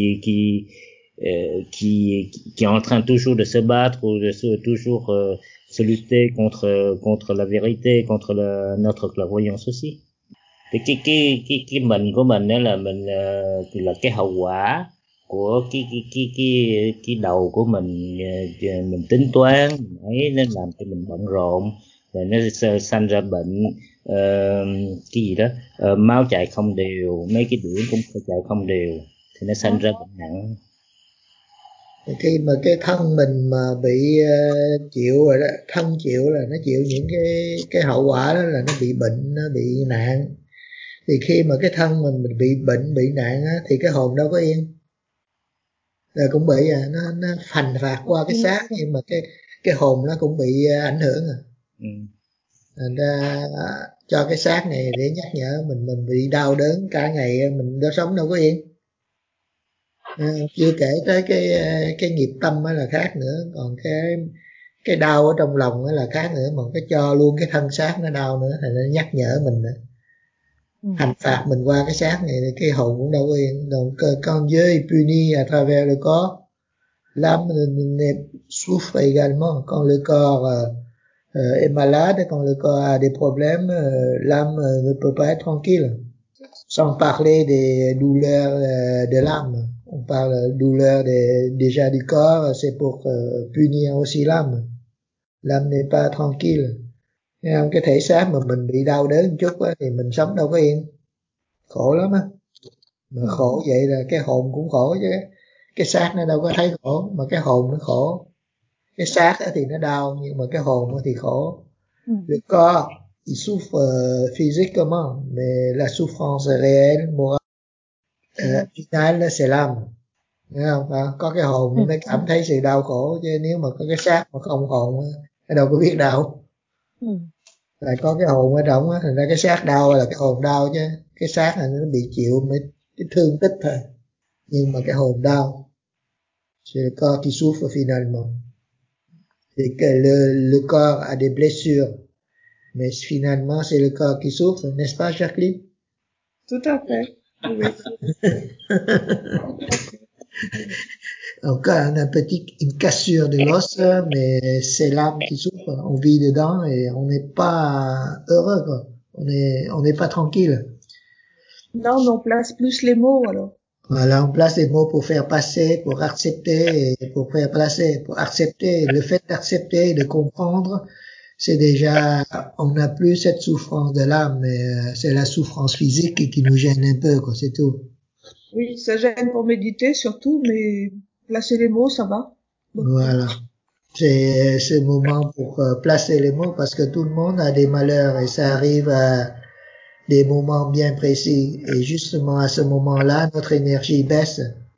qui est en train toujours de se battre ou toujours se lutter contre la vérité, contre notre clairvoyance aussi. Thì cái mệnh của mình đó là mình là cái hậu quả của cái đầu của mình tính toán ấy, nó làm cho mình bận rộn, rồi nó sanh ra bệnh, cái gì đó, máu chạy không đều, mấy cái điểm cũng chạy không đều, thì nó sanh ra bệnh nặng. Khi mà cái thân mình mà bị chịu rồi đó, thân chịu là nó chịu những cái hậu quả đó, là nó bị bệnh, nó bị nạn. Thì khi mà cái thân mình bị bệnh, bị nạn á, thì cái hồn đâu có yên. Rồi cũng bị nó phành phạt qua cái xác, nhưng mà cái hồn nó cũng bị ảnh hưởng Thành ra cho cái xác này để nhắc nhở mình bị đau đớn cả ngày, mình đâu sống đâu có yên. Chưa kể tới cái nghiệp tâm là khác nữa, còn cái đau ở trong lòng là khác nữa, mà cái cho luôn cái thân xác nó đau nữa, thành ra nhắc nhở mình nữa. Hành phạt mình qua cái xác này thì cái hồn cũng đâu có yên. Donc quand Dieu est puni à travers le corps, l'âme souffre également. Quand le corps est malade, quand le corps a des problèmes, l'âme ne peut pas être tranquille. Sans parler des douleurs de l'âme. On parle douleur déjà du corps, c'est pour punir aussi l'âme. L'âme n'est pas tranquille. Cái thể xác mà mình bị đau đớn một chút á, thì mình sống đâu có yên, khổ lắm á. Mà khổ vậy là cái hồn cũng khổ chứ, cái xác nó đâu có thấy khổ, mà cái hồn nó khổ. Cái xác thì nó đau, nhưng mà cái hồn thì khổ. Le corps il souffre physiquement, mais la souffrance réelle, morale, finale c'est l'âme. Thấy không? Có cái hồn mới cảm thấy sự đau khổ, chứ nếu mà có cái xác mà không hồn nó đâu có biết đau. Là có cái hồn ở trong á, thành ra cái xác đau là cái hồn đau, chứ cái xác này nó bị chịu mấy cái thương tích thôi, nhưng mà cái hồn đau. C'est le corps qui souffre finalement. C'est que le corps a des blessures, mais finalement c'est le corps qui souffre, n'est-ce pas Jacqueline? Tout à fait. Oui. Donc on a une cassure de l'os, mais c'est l'âme qui souffre. On vit dedans et on n'est pas heureux, quoi. On n'est pas tranquille. Non, mais on place plus les mots alors. Voilà, on place les mots pour faire passer, pour accepter, et pour faire passer, pour accepter. Le fait d'accepter, de comprendre, c'est déjà, on n'a plus cette souffrance de l'âme, mais c'est la souffrance physique qui nous gêne un peu, quoi, c'est tout. Oui, ça gêne pour méditer surtout, mais placer les mots, ça va. Voilà. C'est ce moment pour placer les mots, parce que tout le monde a des malheurs et ça arrive à des moments bien précis. Et justement à ce moment-là, notre énergie baisse.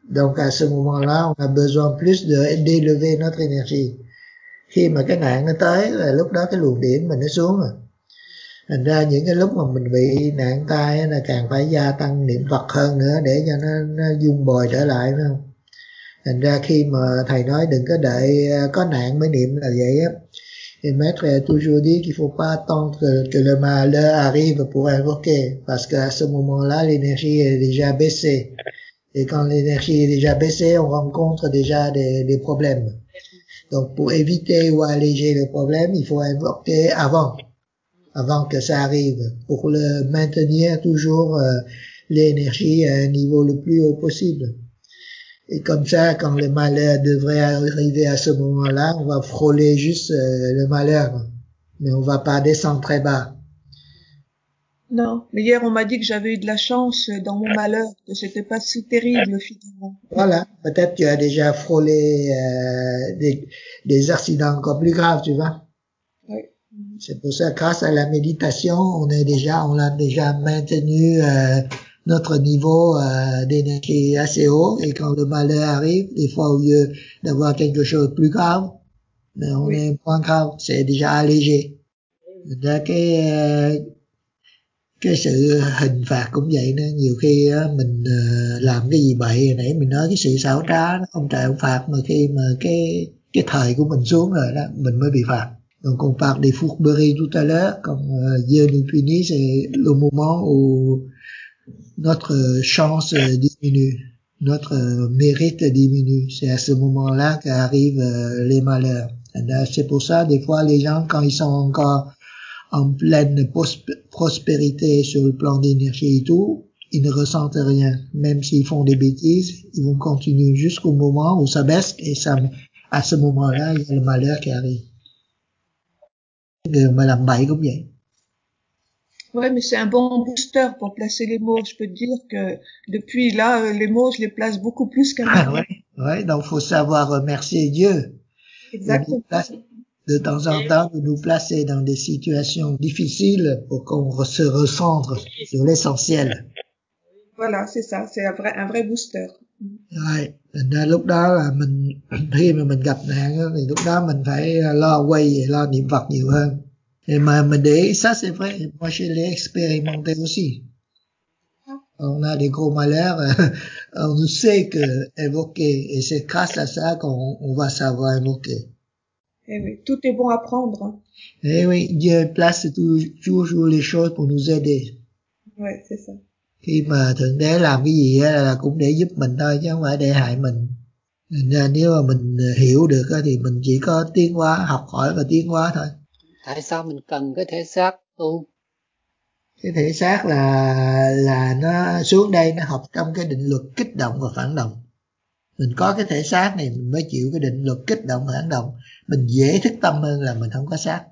Donc à ce moment-là, on a besoin plus d'élever notre énergie. Khi mà cái nạn nó tới là lúc đó cái luồng điển mình nó xuống rồi. Thành ra những cái lúc mà mình bị nạn tai là càng phải gia tăng niệm Phật hơn nữa để cho nó dung bồi trở lại, phải không? Thành ra khi mà thầy nói đừng có đợi có nạn mới niệm là vậy á. Et Maître a toujours dit qu'il faut pas attendre que le malheur arrive pour invoquer, parce qu'à ce moment-là, l'énergie est déjà baissée. Et quand l'énergie est déjà baissée, on rencontre déjà des problèmes. Donc pour éviter ou alléger le problème, il faut invoquer avant que ça arrive, pour le maintenir toujours l'énergie à un niveau le plus haut possible. Et comme ça, quand le malheur devrait arriver à ce moment-là, on va frôler juste le malheur, mais on va pas descendre très bas. Non, mais hier on m'a dit que j'avais eu de la chance dans mon malheur, que c'était pas si terrible finalement. Voilà, peut-être tu as déjà frôlé des accidents encore plus graves, tu vois. Oui. C'est pour ça, grâce à la méditation, on a déjà maintenu notre niveau d'énergie assez haut, et quand le malheur arrive, des fois au lieu d'avoir quelque chose de plus grave, mais on est moins grave, c'est déjà allégé. Cái sự hình phạt cũng vậy nữa, nhiều khi mình làm cái gì bậy, hồi nãy mình nói cái sự xảo trá, ông trời ông phạt mà khi mà cái thời của mình xuống rồi đó, mình mới bị phạt. Donc on parle des fourberies tout à l'heure, quand Dieu nous punit, c'est le moment où notre chance diminue, notre mérite diminue. C'est à ce moment-là qu'arrivent les malheurs. C'est pour ça, des fois, les gens, quand ils sont encore en pleine prospérité sur le plan d'énergie et tout, ils ne ressentent rien. Même s'ils font des bêtises, ils vont continuer jusqu'au moment où ça baisse, et ça, à ce moment-là, il y a le malheur qui arrive. Người mà làm bậy cũng vậy. Ouais, mais c'est un bon booster pour placer les mots. Je peux te dire que depuis là, les mots, je les place beaucoup plus qu'avant. Ouais, donc faut savoir remercier Dieu. Exactement. De temps en temps, de nous placer dans des situations difficiles pour qu'on se recentre sur l'essentiel. Voilà, c'est ça, c'est un vrai booster. Ouais, nên lúc đó là khi mà mình gặp nạn thì lúc đó mình phải lo quay, lo niệm Phật nhiều hơn. Et mà mình để ý, ça c'est vrai, moi je l'ai expérimenté aussi. On a des gros malheurs, on ne sait que invoquer, et c'est grâce à ça qu'on va savoir invoquer. Eh oui, tout est bon à prendre. Eh oui, Dieu place toujours les choses pour nous aider. Ouais, c'est ça. Khi mà Thượng Đế làm cái gì là cũng để giúp mình thôi, chứ không phải để hại mình. Nên nếu mà mình hiểu được thì mình chỉ có tiến hóa, học hỏi và tiến hóa thôi. Tại sao mình cần cái thể xác tu? Cái thể xác là nó xuống đây nó học trong cái định luật kích động và phản động. Mình có cái thể xác này mình mới chịu cái định luật kích động và phản động. Mình dễ thức tâm hơn là mình không có xác.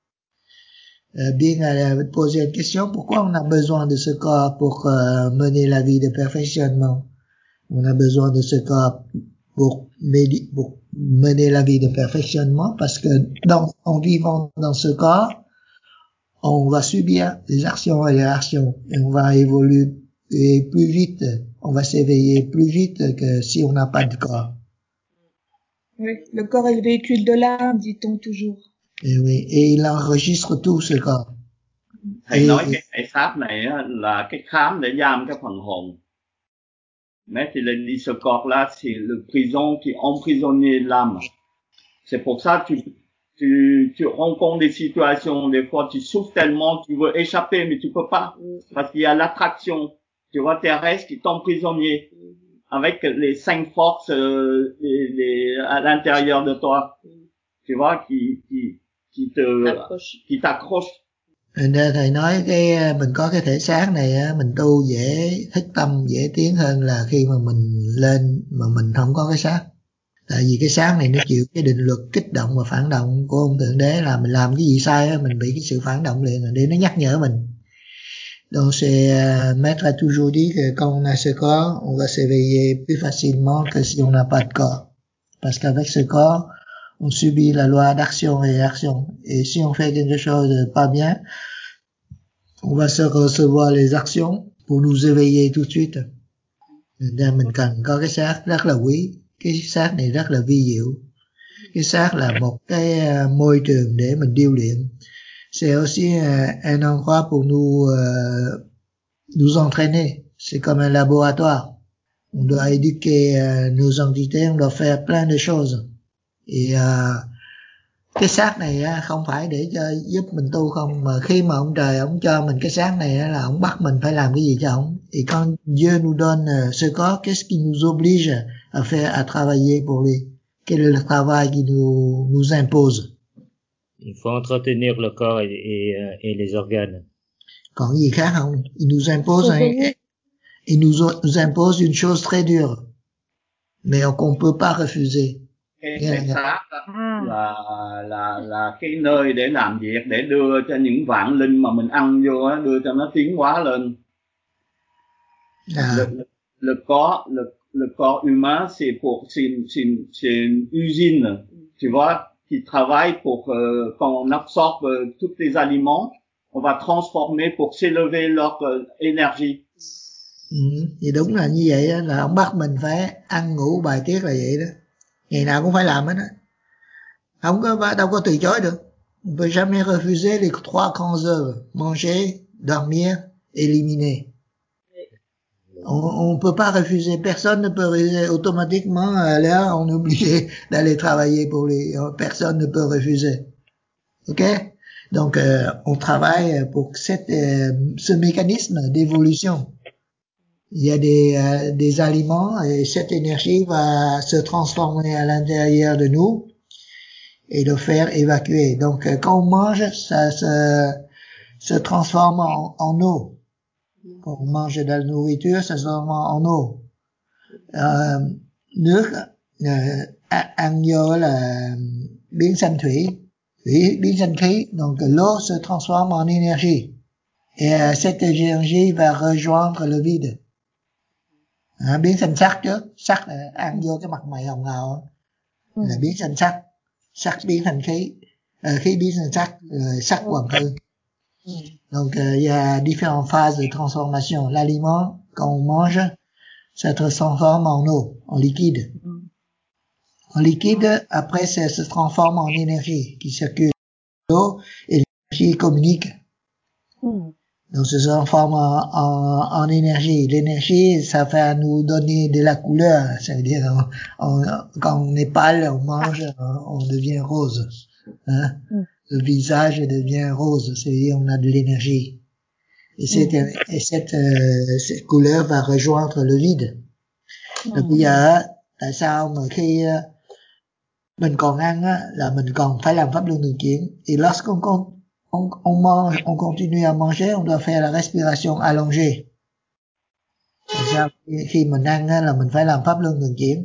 Bien poser une question, pourquoi on a besoin de ce corps pour mener la vie de perfectionnement? On a besoin de ce corps pour mener la vie de perfectionnement parce que en vivant dans ce corps, on va subir des actions et des réactions, et on va évoluer plus vite, on va s'éveiller plus vite que si on n'a pas de corps. Oui, le corps est le véhicule de l'âme, dit-on toujours. Et oui, et il enregistre tout ce corps. Thầy nói cái thể xác này là cái khám để giam cái phần hồn. Mais il a dit ce corps-là, c'est le prison qui emprisonnait l'âme. C'est pour ça que tu rencontres des situations, des fois tu souffres tellement, tu veux échapper, mais tu peux pas. Parce qu'il y a l'attraction, tu vois, terrestre qui t'emprisonne avec les 5 forces à l'intérieur de toi. Tu vois, qui t'accroche. Nên thầy nói mình có cái thể xác này mình tu dễ thức tâm, dễ tiến hơn là khi mà mình lên mà mình không có cái xác. Tại vì cái xác này nó chịu cái định luật kích động và phản động của ông Thượng Đế, là mình làm cái gì sai mình bị cái sự phản động liền để nó nhắc nhở mình. Donc Maître a toujours dit que quand on a ce corps, on va s'éveiller plus facilement que si on n'a pas de corps. Parce qu'avec ce corps, on subit la loi d'action et réaction. Et si on fait quelque chose de pas bien, on va se recevoir les actions pour nous éveiller tout de suite. Thành ra mình cần có cái xác rất là quý. Cái xác này rất là vi diệu. Cái xác là một cái môi trường để mình điêu luyện. C'est aussi un endroit pour nous entraîner. C'est comme un laboratoire. On doit éduquer nos entités, on doit faire plein de choses. Et cái xác này không phải để cho giúp mình tu không, mà khi mà ông trời ông cho mình cái xác này là ông bắt mình phải làm cái gì cho ông. Et quand Dieu nous donne ce corps, qu'est-ce qui nous oblige à faire, à travailler pour lui? Quel est le travail qui nous impose? Il faut entretenir le corps et les organes. Còn gì khác không? Il nous impose une chose très dure, mais qu'on peut pas refuser. Cái xác là cái nơi để làm việc, để đưa cho những vạn linh mà mình ăn vô á, đưa cho nó tiến hóa lên. Le corps humain, c'est une usine, tu vois, qui travaille pour quand on absorbe tous les aliments, on va transformer pour s'élever leur énergie. Thì đúng là như vậy đó, là ông bắt mình phải ăn ngủ bài tiết là vậy đó, ngày nào cũng phải làm hết đó, đâu có từ chối được. On peut jamais refuser les 3 grandes œuvres: manger, dormir, éliminer. On peut pas refuser, personne ne peut refuser automatiquement. Là on est obligé d'aller travailler pour les, personne ne peut refuser. Ok, donc on travaille pour ce mécanisme d'évolution. Il y a des aliments et cette énergie va se transformer à l'intérieur de nous et le faire évacuer. Donc quand on mange, ça se transforme en eau. Quand on mange de la nourriture, ça se transforme en eau. Nước ăn vô là biến thành thủy biến thành khí. Donc l'eau se transforme en énergie. Et cette énergie va rejoindre le vide. Biến thành sắc trước. Sắc là ăn vô cái mặt mày hồng hào là biến thành sắc. Sắc biến thành khí. Khí biến thành sắc. Sắc hoàn hư. Donc il y a différentes phases de transformation. L'aliment, quand on mange, ça se transforme en eau, en liquide. En liquide, après ça se transforme en énergie qui circule. L'eau et l'énergie communiquent. Donc ça se transforme en énergie. L'énergie, ça va nous donner de la couleur. Ça veut dire quand on est pâle, on mange, on devient rose. Hein? Le visage devient rose, c'est-à-dire on a de l'énergie. Et cette couleur va rejoindre le vide. Donc bây giờ tại sao mà khi mình còn ăn á, là mình còn phải làm pháp luân thường chuyển. Et lorsqu'on mange, on continue à manger, on doit faire la respiration allongée. Tại sao khi mình ăn á, là mình phải làm pháp luân thường chuyển?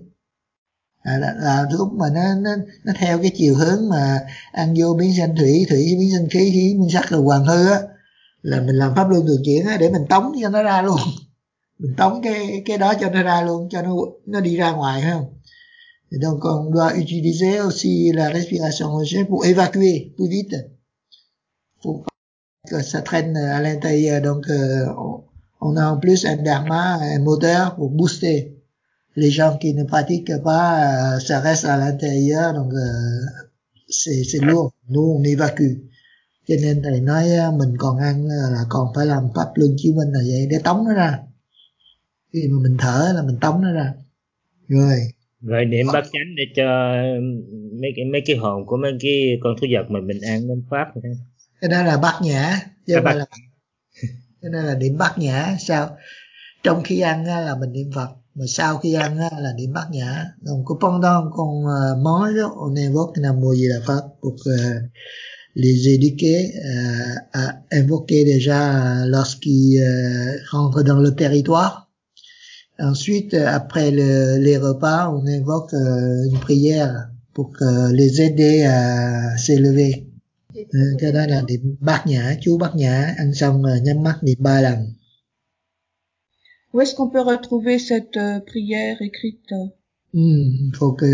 Là lúc mà nó theo cái chiều hướng mà ăn vô biến thành thủy, thủy biến thành khí, khí biến sắc rồi hoàn hư á, là mình làm pháp luân thường chuyển á, để mình tống cho nó ra luôn. Mình tống cái đó cho nó ra luôn, cho nó đi ra ngoài, phải không? Donc on doit utiliser aussi la respiration allongée pour évacuer plus vite. Pour que ça traîne à l'intérieur. Donc on a en plus un dharma, un moteur pour booster. Les gens qui ne pratiquent pas, ça reste à l'intérieur, donc c'est lourd. Nous on évacue. Cho nên thầy nói mình còn ăn là còn phải làm pháp luân chiếu minh là vậy, để tống nó ra. Khi mà mình thở là mình tống nó ra. Rồi niệm bát chánh để cho mấy cái hồn của mấy cái con thú vật mà mình ăn nó phát. Cái đó là bát nhã, chứ không phải là cái đó là niệm bát nhã. Sao trong khi ăn là mình niệm Phật, mà sau khi ăn là niệm bát nhã. Donc pendant qu'on mange, on invoque Nam Mô Di Đà Phật pour les éduquer à invoquer déjà lorsqu'ils rentrent dans le territoire. Ensuite, après les repas, on invoque une prière pour les aider à s'élever. Cái đó là niệm bát nhã, chú bát nhã, ăn xong nhắm mắt niệm 3 lần. Où est-ce qu'on peut retrouver cette prière écrite? Il faut que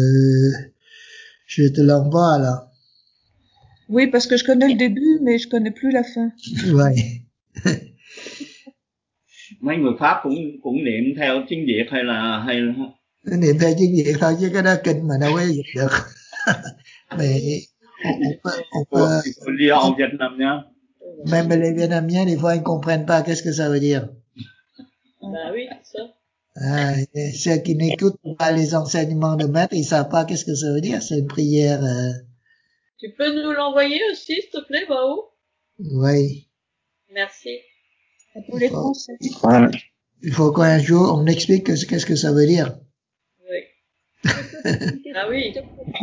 je te l'envoie là. Oui, parce que je connais le début, mais je connais plus la fin. Ouais. mấy người Pháp cũng niệm theo tiếng Việt hay là niệm theo tiếng Việt thôi, chứ cái đó kinh mà đâu có dịch được. Mais on peut dire en vietnamien. Même les Vietnamiens, des fois, ils ne comprennent pas qu'est-ce que ça veut dire. Bah oui, c'est ça. Ah, ceux qui n'écoutent pas les enseignements de maître, ils savent pas qu'est-ce que ça veut dire. C'est une prière. Tu peux nous l'envoyer aussi, s'il te plaît, Bao? Oui. Merci. Pour les Français. Il faut qu'un jour on explique qu'est-ce que ça veut dire. Oui. Ah oui.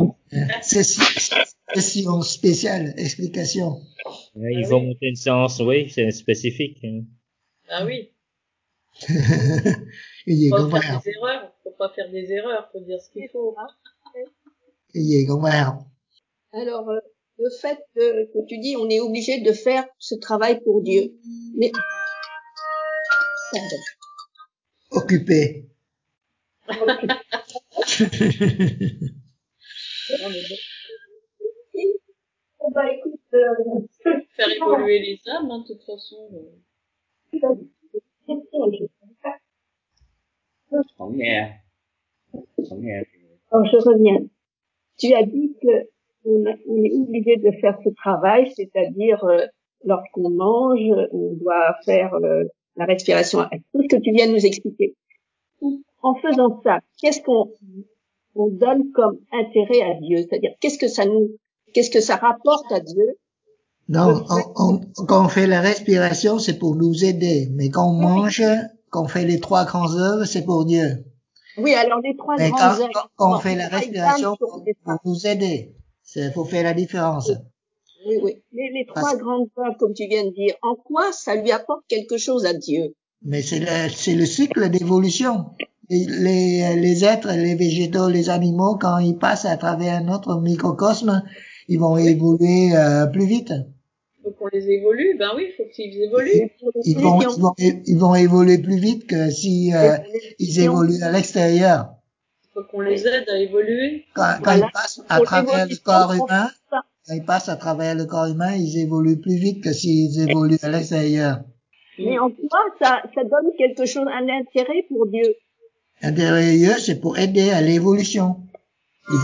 Session spéciale, explication. Il faut monter une séance, oui, c'est spécifique. Ah oui. Il faut pas faire des erreurs. Faut pas faire des erreurs, faut dire ce qu'il faut. Alors, le fait que tu dis, on est obligé de faire ce travail pour Dieu. Mais occupé. Bah écoute, faire évoluer les âmes, hein, de toute façon. Không nghe. Alors je reviens. Tu as dit que on est obligé de faire ce travail, c'est-à-dire lorsqu'on mange, on doit faire la respiration, tout ce que tu viens de nous expliquer. En faisant ça, qu'est-ce qu'on donne comme intérêt à Dieu? C'est-à-dire qu'est-ce que ça rapporte à Dieu? Non, quand on fait la respiration, c'est pour nous aider. Mais quand on mange, quand on fait les 3 grandes œuvres, c'est pour Dieu. Oui, alors les 3 grandes œuvres. Quand on fait la respiration, pour nous aider. Faut faire la différence. Oui. Les 3 grandes œuvres, comme tu viens de dire, en quoi ça lui apporte quelque chose à Dieu? Mais c'est le cycle d'évolution. Les êtres, les végétaux, les animaux, quand ils passent à travers notre microcosme, ils vont évoluer plus vite. Faut qu'on les évolue, ben oui, faut qu'ils évoluent. Ils vont évoluer plus vite que si ils évoluent à l'extérieur. Faut qu'on les aide à évoluer. Quand ils passent à travers le corps humain, ils évoluent plus vite que s'ils évoluent à l'extérieur. Mais en quoi ça donne quelque chose, un intérêt pour Dieu? Intérieur, c'est pour aider à l'évolution. Il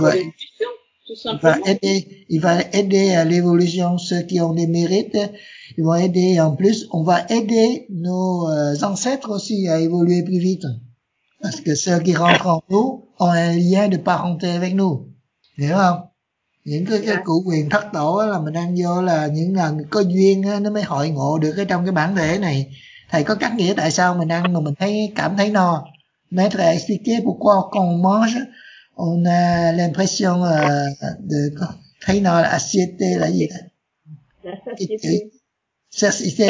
va aider à l'évolution. Ceux qui ont des mérites, ils vont aider. En plus, on va aider nos ancêtres aussi à évoluer plus vite. Parce que ceux qui rentrent en nous ont un lien de parenté avec nous. Hiểu không? Những cái cụ quyền thất tổ là mình ăn vô là những lần có duyên nó mới hội ngộ được cái trong cái bản thể này. Thầy có cắt nghĩa tại sao mình ăn mà mình cảm thấy no. Maître a expliqué pourquoi quand on mange, on a l'impression de thấy no, là satiété là gì? La satiété. Satiété.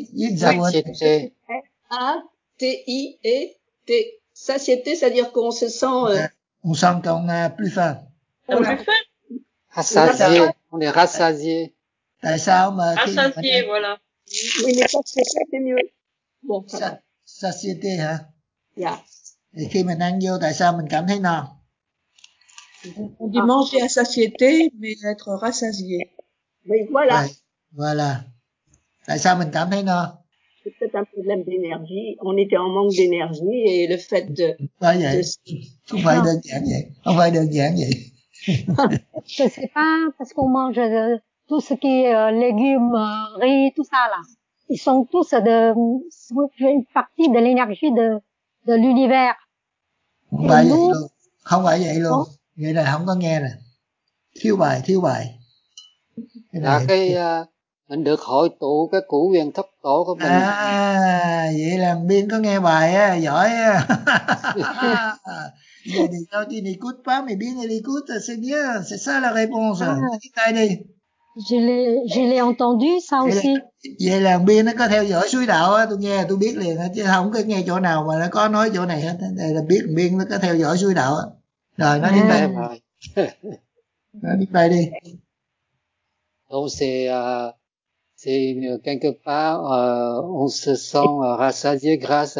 A-T-I-E-T. Satiété, c'est-à-dire qu'on se sent... on sent qu'on a plus faim. On a plus faim? Rassasié, on est rassasié. Tại sao mà rassasié, voilà. Oui, mais satiété, c'est mieux. Bon, satiété hả? Yeah. Thì khi mình ăn vô, tại sao mình cảm thấy no? On dit manger à satiété, mais être rassasié. Oui, voilà. Ouais, voilà. Tại sao mình cảm thấy no? C'est peut-être un problème d'énergie. On était en manque d'énergie et le fait de... Không phải đơn giản vậy. Không phải đơn giản vậy. Je sais pas, parce qu'on mange tout ce qui est légumes, riz, tout ça là. Ils sont tous une partie de l'énergie de l'univers. Không phải vậy luôn. Không phải vậy luôn. Vậy là không có nghe nè. Thiếu bài. Mình được hội tụ cái củ quyền thất tổ của mình. Vậy là Biên có nghe bài á, giỏi á. Giờ thì sao tu n'écoutes pas, mais bien elle écoute, c'est bien, c'est ça la réponse. Je l'ai entendu ça aussi. Vậy là Biên nó có theo dõi suối đạo á, tôi nghe tôi biết liền á, chứ không có nghe chỗ nào mà nó có nói chỗ này hết. Đây là biết Biên nó có theo dõi suối đạo á. Rồi nói đến đây. Nói đến đây đi. Donc c'est quelque part on se sent rassasié grâce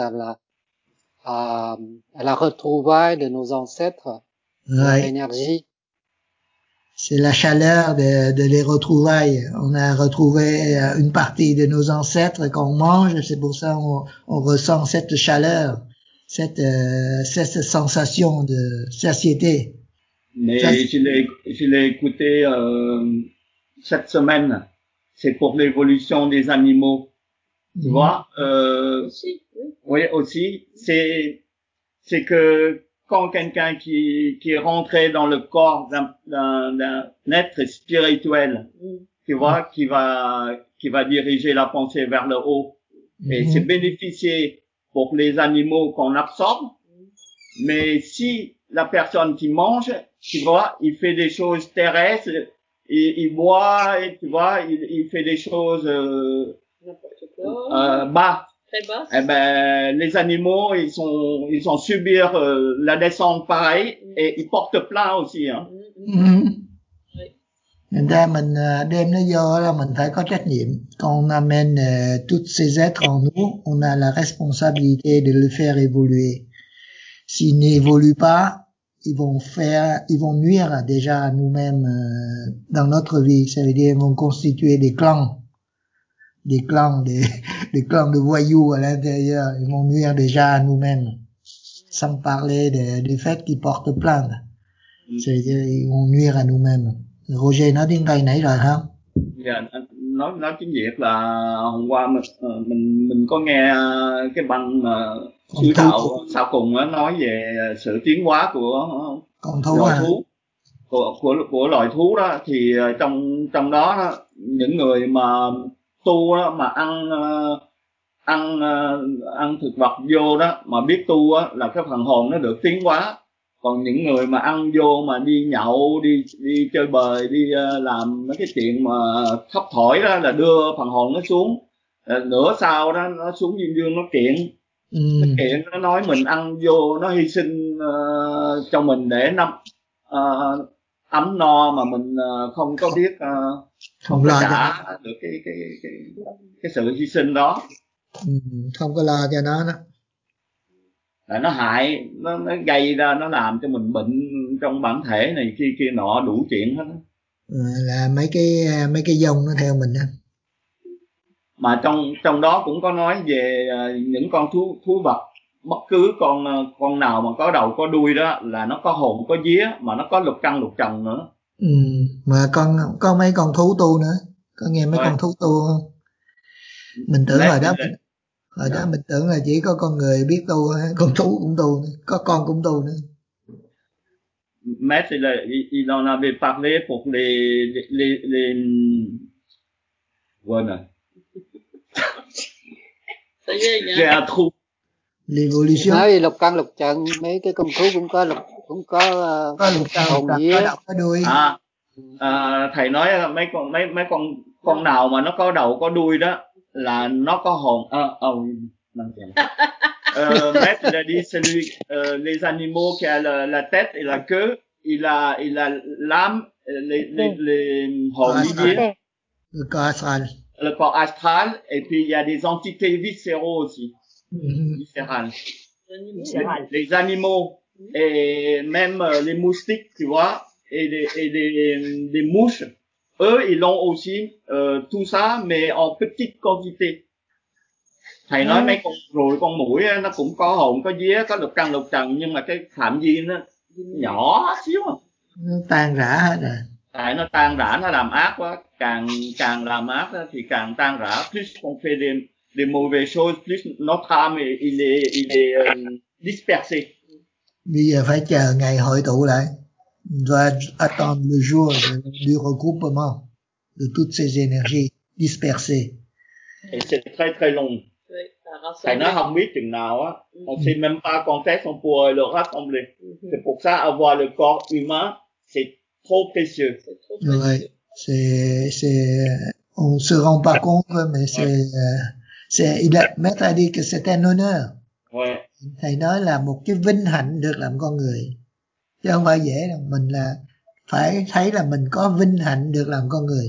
à la retrouvaille de nos ancêtres, leur énergie. C'est la chaleur de les retrouvailles. On a retrouvé une partie de nos ancêtres qu'on mange, c'est pour ça on ressent cette chaleur, cette sensation de satiété. Mais je l'ai écouté cette semaine. C'est pour l'évolution des animaux. Tu vois, Aussi, oui. oui, aussi, c'est que quand quelqu'un qui est rentré dans le corps d'un être spirituel, tu vois, qui va diriger la pensée vers le haut, et c'est bénéficié pour les animaux qu'on absorbe, mais si la personne qui mange, tu vois, il fait des choses terrestres, il boit, et tu vois, il fait des choses N'importe quoi. bas. Très basse. Eh ben, les animaux, ils sont subir la descente pareil, et ils portent plainte aussi, hein. Nên ra mình đem nó vô là mình phải có trách nhiệm. Quand on amène tous ces êtres en nous, on a la responsabilité de le faire évoluer. S'ils n'évoluent pas, ils vont nuire déjà à nous-mêmes dans notre vie. Ça veut dire ils vont constituer des clans de voyous à l'intérieur. Ils vont nuire déjà à nous-mêmes. Sans parler du fait qu'ils portent plainte. Ça veut dire ils vont nuire à nous-mêmes. Roger nói tiếng Tây nãy rồi không? Dạ, nói tiếng Việt là hôm qua mình có nghe cái băng sư đạo sau cùng nói về sự tiến hóa của loài thú, của loài thú đó, thì trong đó những người mà tu đó, mà ăn thực vật vô đó, mà biết tu á, là cái phần hồn nó được tiến hóa. Còn những người mà ăn vô mà đi nhậu, đi chơi bời, đi làm mấy cái chuyện mà khắp thổi đó, là đưa phần hồn nó xuống. Nửa sau đó nó xuống diêm dương, nó kiện nó nói mình ăn vô, nó hy sinh cho mình để ấm no, mà mình không có biết không có trả được cái sự hy sinh đó. Không có lo cho nó đó. Là nó hại, nó gây ra, nó làm cho mình bệnh trong bản thể này kia nọ, đủ chuyện hết. Là mấy cái dông nó theo mình đó. Mà trong đó cũng có nói về những con thú vật, bất cứ con nào mà có đầu có đuôi đó là nó có hồn có vía, mà nó có lục căn lục trần nữa. Mà có mấy con thú tu nữa, có nghe mấy con thú tu không? Mình tưởng hồi đó mình tưởng là chỉ có con người biết tu, con thú cũng tu nữa, có con cũng tu nữa. Maître il en avait parlé pour les voilà. Ça y est, il y a un trou. L'évolution. Nói lục căn lục trần, mấy cái con thú cũng có lục căn hồn vía. Có đầu có đuôi. Thầy nói mấy con nào mà nó có đầu có đuôi đó là nó có hồn. Maître il a dit celui les animaux qui a la tête et la queue, il a l'âme, les hồn vía, le corps astral, et puis il y a des entités viscéraux aussi, viscérales. Les animaux et même les moustiques, tu vois, et des mouches, eux ils ont aussi tout ça, mais en petite quantité. Thầy nói mấy con ruồi, con muỗi nó cũng có hồn có vía, có lục căn lục trần, nhưng mà cái phạm vi nó nhỏ xíu à. Nó tan rã hết rồi. Tại nó tan rã, nó làm ác quá, càng làm ác thì càng tan rã. Plus on fait des mauvaises choses, plus notre âme il est dispersé. Bây giờ phải chờ ngày hội tụ lại. On doit attendre le jour du regroupement de toutes ces énergies dispersées. Et c'est très très long. Thầy nói không biết chừng nào á, on sait même pas quand est-ce qu'on pourrait le rassembler. C'est pour ça avoir le corps humain, c'est trop précieux. Ouais, on se rend pas compte, mais Maître a dit que c'est un honneur. Ouais. Thầy nói là một cái vinh hạnh được làm con người, chứ không phải dễ đâu. Mình là phải thấy là mình có vinh hạnh được làm con người.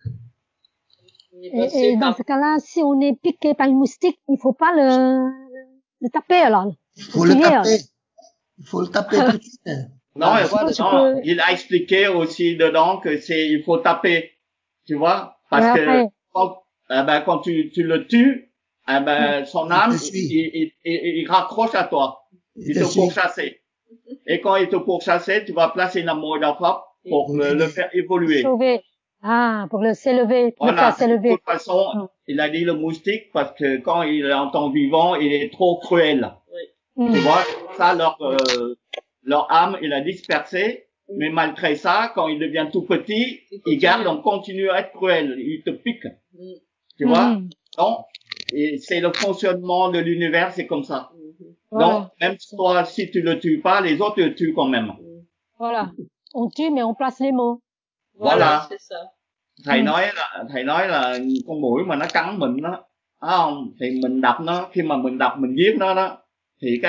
Et dans ce cas-là, si on est piqué par une moustique, il faut pas le taper alors. Il faut le taper tout de suite. Non, il a expliqué aussi dedans que il faut taper, tu vois, parce que quand tu le tues, son âme, il raccroche à toi, il te pourchasse. Et quand il te pourchasse, tu vas placer une amour d'enfant pour le faire évoluer. Sauver. Ah, pour le s'élever, pour le Voilà. faire s'élever. De toute façon, il a dit le moustique parce que quand il est en temps vivant, il est trop cruel. Tu vois, ça, leur âme, il a dispersé. Mais malgré ça, quand il devient tout petit, on continue à être cruel. Il te pique. Tu vois? Donc, et c'est le fonctionnement de l'univers, c'est comme ça. Donc, même toi, si tu le tues pas, les autres te tuent quand même. Voilà. On tue, mais on place les mots. Voilà. C'est ça. Thầy nói là con muỗi mà nó cắn mình đó, phải không? Thì mình đập nó, khi mà mình đập mình giết nó đó, thì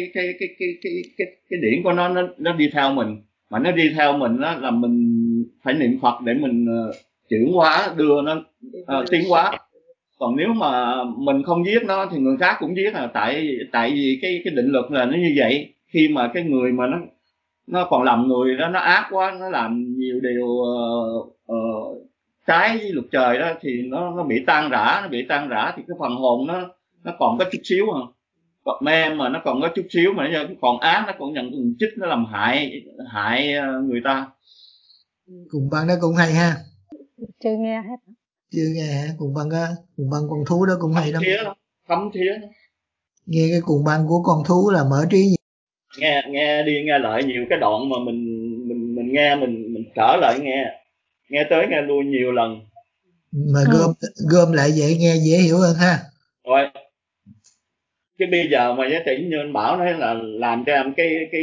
cái điển của nó đi theo mình, mà nó đi theo mình đó là mình phải niệm Phật để mình chuyển hóa, đưa nó tiến hóa. Còn nếu mà mình không giết nó thì người khác cũng giết, tại vì cái định luật là nó như vậy. Khi mà cái người mà nó còn làm người đó, nó ác quá, nó làm nhiều điều trái với luật trời đó, thì nó bị tan rã, thì cái phần hồn nó còn có chút xíu à. Còn mê mà nó còn có chút xíu, mà nó còn ác, nó còn nhận chích, nó làm hại người ta. Cùng băng đó cũng hay ha. Chưa nghe hết. Chưa nghe hả? Cùng băng con thú đó cũng hay lắm. Thấm thía. Nghe cái cùng băng của con thú là mở trí. Nghe đi nghe lại nhiều cái đoạn mà mình nghe, mình trở lại nghe tới nghe lui nhiều lần. Mà gom lại vậy nghe dễ hiểu hơn ha. Rồi. Cái bây giờ mà giá trị như anh Bảo nói là làm cho em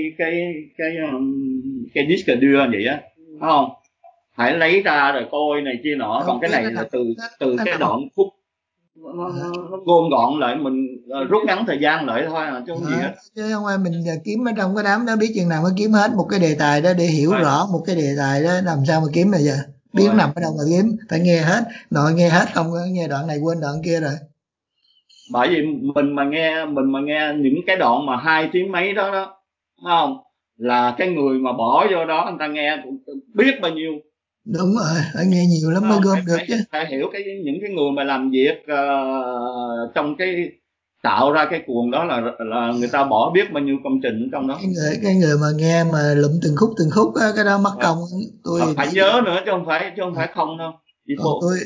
cái disc đưa vậy á, phải không? Hãy lấy ra rồi coi này kia nọ, còn cái này là từ cái đoạn phút nó gom gọn lại, mình rút ngắn thời gian lại thôi chứ không gì hết. Chứ không ai mình kiếm ở trong cái đám đó biết chừng nào mới kiếm hết một cái đề tài đó để hiểu rõ một cái đề tài đó, làm sao mà kiếm bây giờ? Biết nằm ở đâu mà kiếm, phải nghe hết, nội nghe hết không nghe đoạn này quên đoạn kia rồi. Bởi vì mình mà nghe những cái đoạn mà 2 tiếng mấy đó phải không? Là cái người mà bỏ vô đó người ta nghe biết bao nhiêu. Đúng rồi, phải nghe nhiều lắm mới gom được chứ. Phải hiểu những cái người mà làm việc trong cái tạo ra cái cuồng đó là người ta bỏ biết bao nhiêu công trình trong đó. Cái người mà nghe mà lụm từng khúc á, cái đó mất công. Tôi phải nhớ nữa chứ không phải không đâu. Còn tôi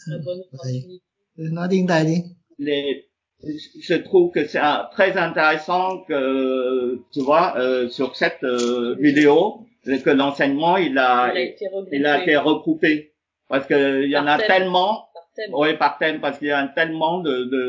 nói tiếng Tây đi. Je trouve que c'est très intéressant que tu vois sur cette vidéo que l'enseignement il a été recoupé parce que il y en a tellement par thème parce qu'il y a tellement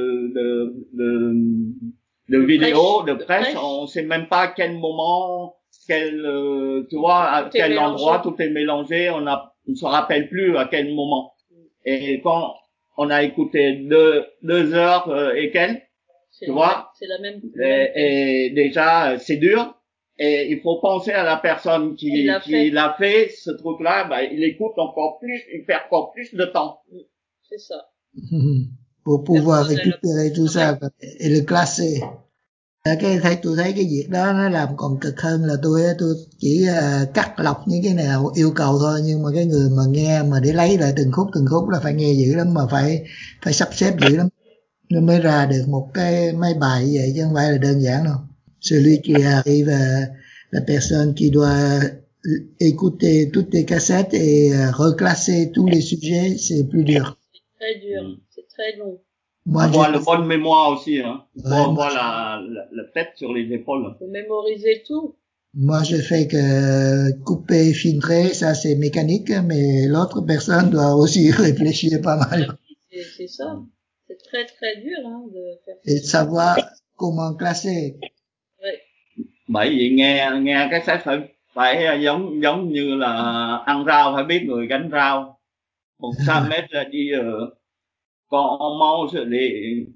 de vidéos de presse, on sait même pas à quel moment tu vois à quel endroit tout est mélangé, on se rappelle plus à quel moment. Et quand on a écouté 2 heures et quelques, tu vois, c'est la même et déjà c'est dur, et il faut penser à la personne qui l'a fait ce truc-là, il écoute encore plus, il perd encore plus de temps. C'est ça. Pour pouvoir récupérer tout ça et le classer. Tôi thấy cái việc đó nó làm còn cực hơn là tôi chỉ cắt lọc những cái nào yêu cầu thôi, nhưng mà cái người mà nghe mà để lấy lại từng khúc là phải nghe dữ lắm, mà phải sắp xếp dữ lắm nó mới ra được một cái mấy bài như vậy, chứ không phải là đơn giản đâu. Celui qui arrive la personne qui doit écouter toutes les cassettes et reclasser tous les sujets, c'est plus dur. C'est très dur, c'est très long. Avoir la bonne mémoire aussi, hein. Pour avoir la tête sur les épaules. Faut mémoriser tout. Moi, je fais que couper, filtrer, ça c'est mécanique, mais l'autre personne doit aussi réfléchir pas mal. C'est ça. C'est très très dur hein, de faire ça. Et de savoir comment classer. Ouais. Bởi vì nghe cái sách phải giống như là ăn rau, phải biết người gánh rau. Còn 100 mét là đi con mau sự để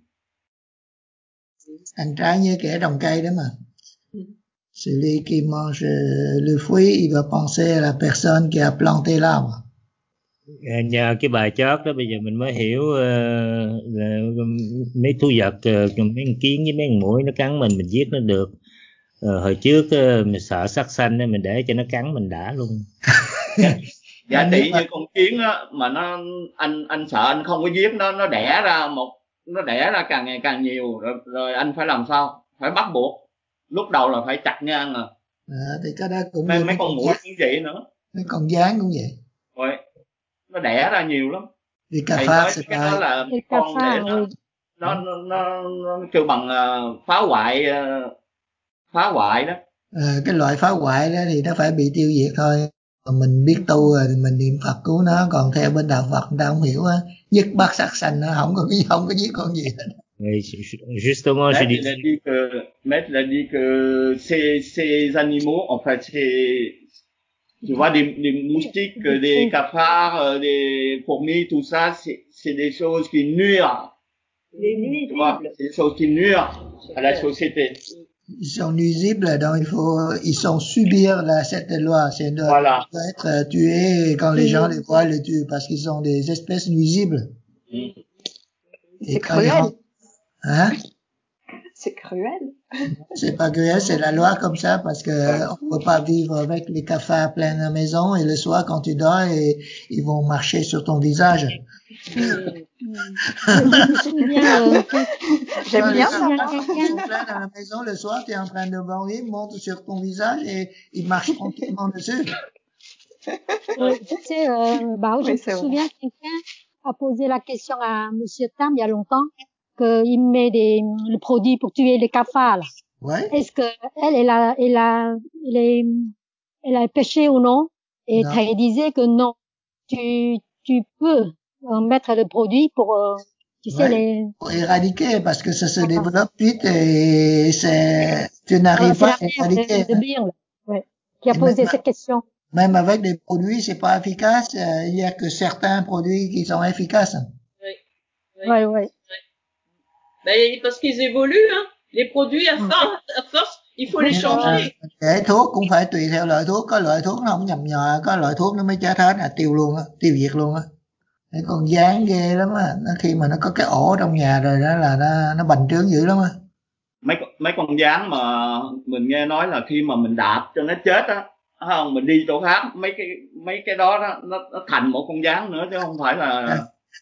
ăn trái như kẻ trồng cây đó mà. Celui qui mange le fruit, il va penser à la personne qui a planté l'arbre. Nhờ cái bài chót đó bây giờ mình mới hiểu là mấy thú vật, mấy con kiến với mấy con muỗi nó cắn mình giết nó được. Hồi trước mình sợ sắc xanh nên mình để cho nó cắn mình đã luôn. Dạ tỷ như con kiến á, mà anh sợ anh không có giết nó đẻ ra càng ngày càng nhiều, rồi anh phải làm sao? Phải bắt buộc. Lúc đầu là phải chặt ngang thì cái đó cũng mấy con muỗi cũng vậy nữa. Mấy con gián cũng vậy. Rồi nó đẻ ra nhiều lắm. Thì Thầy nói cái đó là con để nó kêu bằng phá hoại đó. Cái loại phá hoại đó thì nó phải bị tiêu diệt thôi. Mình biết tu rồi thì mình niệm Phật cứu nó, còn theo bên đạo Phật người ta không hiểu á, dứt bắt sắc xanh nó không có giết con gì hết. Justement, Maître a dit que ces animaux, en fait, tu vois, des moustiques, des cafards, des fourmis, tout ça, c'est des choses qui nuisent. Tu vois, c'est des choses qui nuisent à la société. Ils sont nuisibles, donc ils sont subir cette loi. Doit être tués quand les gens les voient les tuent parce qu'ils sont des espèces nuisibles. C'est cruel. Hein? C'est cruel. C'est pas cruel, c'est la loi comme ça parce que on peut pas vivre avec les cafards pleins la maison et le soir quand tu dors ils vont marcher sur ton visage. J'aime bien ça. Ils sont pleins dans la maison le soir, tu es en train de dormir, ils montent sur ton visage et ils marchent tranquillement dessus. Oui, tu sais, je me souviens quelqu'un a posé la question à Monsieur Tam il y a longtemps qu'il met le produit pour tuer les cafards là. Ouais. Est-ce que elle a péché ou non? Et elle disait que non. Tu peux mettre le produit pour pour éradiquer parce que ça se développe vite et tu n'arrives pas à éradiquer. Qui a posé cette question. Même avec des produits, c'est pas efficace. Il y a que certains produits qui sont efficaces. Oui. Ben, parce qu'ils évoluent, hein. Les produits, à force, il faut les changer. Để thuốc cũng phải tùy theo loại thuốc. Có loại thuốc nó không nhầm nhò, có loại thuốc nó mới chết hết, tiêu luôn á, tiêu diệt luôn á. Cái con gián ghê lắm á, khi mà nó có cái ổ trong nhà rồi đó là nó bành trướng dữ lắm á. Mấy con gián mà mình nghe nói là khi mà mình đạp cho nó chết á, không, mình đi chỗ khác mấy cái đó nó thành một con gián nữa chứ không phải là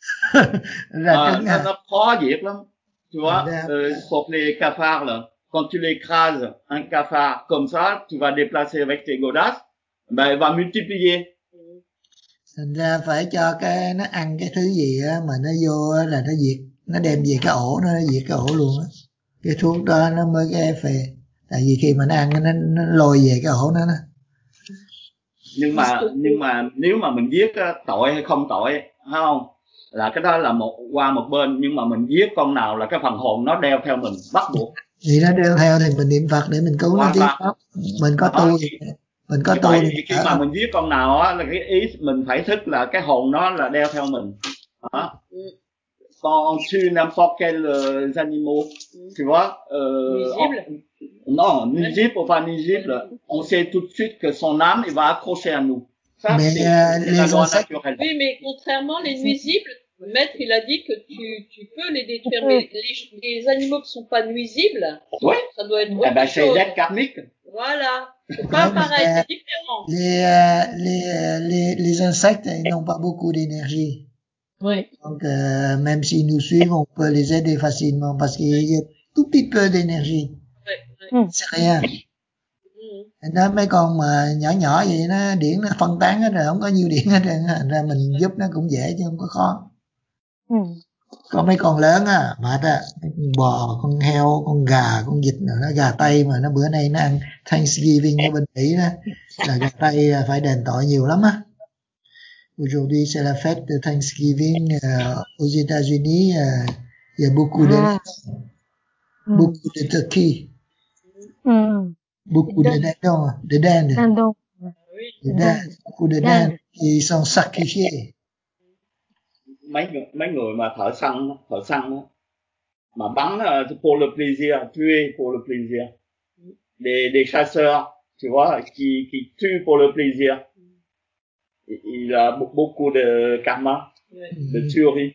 nó khó diệt lắm. Tu vois, pour les cafards là, quand tu l'écrases un cafard comme ça, tu vas déplacer avec tes godasses, ben il va multiplier. Thành ra phải cho nó ăn cái thứ gì á mà nó vô là nó diệt, nó đem về cái ổ, nó diệt cái ổ luôn á. Cái thuốc đó nó mới cái phê. Tại vì khi mà nó ăn nó lôi về cái ổ nó. Nhưng mà nếu mà mình giết tội hay không tội, không, là cái đó là qua một bên, nhưng mà mình giết con nào là cái phần hồn nó đeo theo mình bắt buộc. Thì nó đeo theo thì mình niệm Phật để mình cứu nó tiếp. Mình có tu mình có tu thì khi mà mình giết con nào á là cái ý mình phải thức là cái hồn nó là đeo theo mình. Đó. Quand tu n'importe quel animal, tu vois, nuisible ou pas nuisible, on sait tout de suite que son âme il va accrocher à nous. Ça, c'est la loi naturelle. Oui, mais contrairement, les nuisibles, le maître, il a dit que tu peux les détruire, mais les animaux qui sont pas nuisibles, ça doit être autre chose. C'est l'être karmique. Voilà. C'est pas pareil, c'est différent. Les insectes, ils n'ont pas beaucoup d'énergie. Oui. Donc, même s'ils nous suivent, on peut les aider facilement parce qu'il y a tout petit peu d'énergie. C'est rien. Nó mấy con mà nhỏ vậy nó điển nó phân tán hết rồi, không có nhiều điển hết rồi, thành ra mình giúp nó cũng dễ chứ không có khó. Có mấy con lớn á, mệt á, con bò, con heo, con gà, con vịt nó gà Tây mà nó bữa nay nó ăn Thanksgiving ở bên Mỹ đó, là gà Tây phải đền tội nhiều lắm á. Aujourd'hui c'est la fête de Thanksgiving aux États-Unis, il y a beaucoup de turkey. Beaucoup de dinde. Beaucoup de dinde qui sont sacrifiés. Mấy người mà thợ săn đó, mà bắn pour le plaisir, tuer pour le plaisir. Des chasseurs, tu vois, qui tuent pour le plaisir. Il a beaucoup de karma, de tuerie.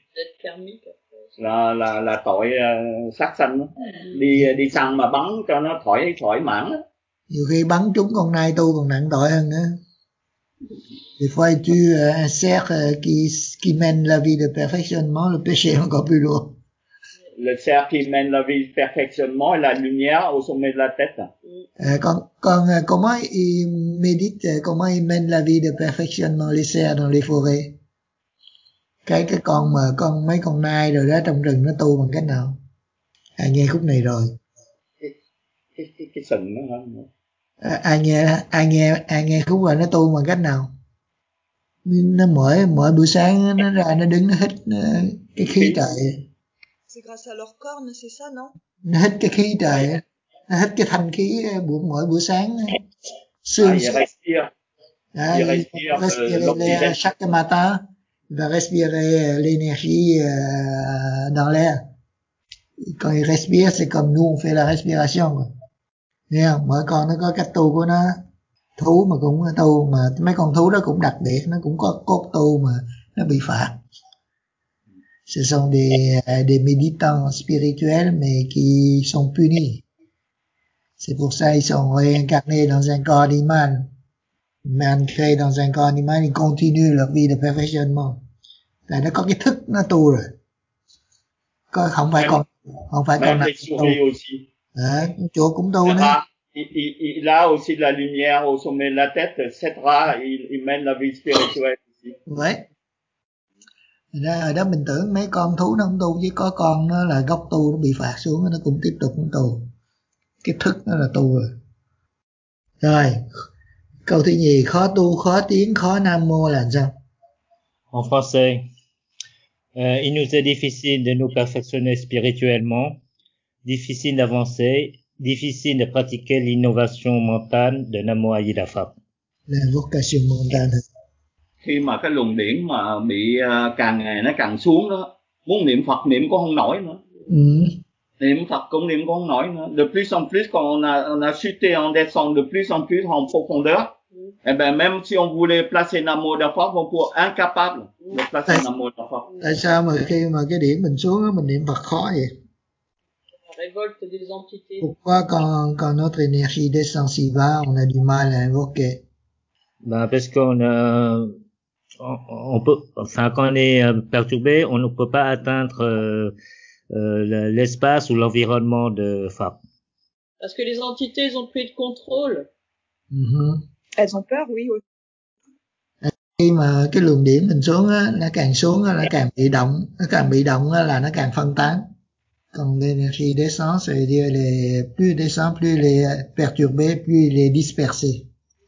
Là tội sát sanh đó. Đi săn mà bắn cho nó thoải mãn đó. Nhiều khi bắn trúng con nai tu còn nặng tội hơn nữa. Des fois tu un cerf qui mène la vie de perfectionnement, le péché est encore plus lourd. Le cerf qui mène la vie perfectionnement et la lumière au sommet de la tête. Comment il médite, comment il mène la vie de perfectionnement les cerfs dans les forêts? Cái con mà mấy con nai rồi đó trong rừng nó tu bằng cách nào? Ai nghe khúc này rồi? Cái sừng nó hả? Ai nghe khúc rồi nó tu bằng cách nào? Nó mỗi buổi sáng nó ra nó đứng nó hít cái khí trời. C'est grâce à leur corne, c'est ça, non? Nó hít cái khí trời, nó hít cái thanh khí mỗi buổi sáng. Xương il respire l'oxygène. Chaque matin, il va respirer l'énergie dans l'air. Quand il respire, c'est comme nous on fait la respiration. Nghe không? Mỗi con nó có cách tu của nó. Thú mà cũng tu, mà mấy con thú đó cũng đặc biệt, nó cũng có cốt tu mà nó bị phạt. Ce sont des méditants spirituels mais qui sont punis. C'est pour ça ils sont réincarnés dans un corps d'animal. Man créé dans un corps animal, ils continuent leur vie de perfectionnement. Là nó có cái thức nó tu rồi. Không phải còn les souris aussi. Chỗ cũng tu nữa. Il a aussi la lumière au sommet de la tête. Cet rat, il mène la vie spirituelle aussi. Vậy. Ở đó mình tưởng mấy con thú nó không tu, chứ có con nó là gốc tu, nó bị phạt xuống nó cũng tiếp tục nó tu. Cái thức nó là tu rồi. Rồi, câu thứ nhì, khó tu, khó tiến, khó nam mô là sao? En français, il nous est difficile de nous perfectionner spirituellement, difficile d'avancer, difficile de pratiquer l'innovation mentale de Namo A Di Đà Phật. L'invocation mentale. Khi mà cái luồng điển mà bị càng ngày nó càng xuống đó, muốn niệm Phật niệm cũng không nổi nữa. Niệm Phật cũng niệm cũng không nổi nữa. De plus en plus quand on a chuté, on descend de plus en plus en profondeur. Et ben même si on voulait placer Namo A Di Đà Phật, on peut incapable de placer Namo A Di Đà Phật. Tại sao mà khi mà cái điển mình xuống đó, mình niệm Phật khó vậy? Révolte des entités. Pourquoi quand notre énergie descend si bas, on a du mal à invoquer? Parce qu'on peut, enfin, quand on est perturbé, on ne peut pas atteindre l'espace ou l'environnement de Phật. Parce que les entités, elles ont plus de contrôle. Elles ont peur, oui. Khi mà cái luồng điển mình xuống á, nó càng xuống á, nó càng bị động, á là nó càng phân tán. Quand l'énergie descend, ça veut dire plus descend, plus les perturbé, plus les dispersé.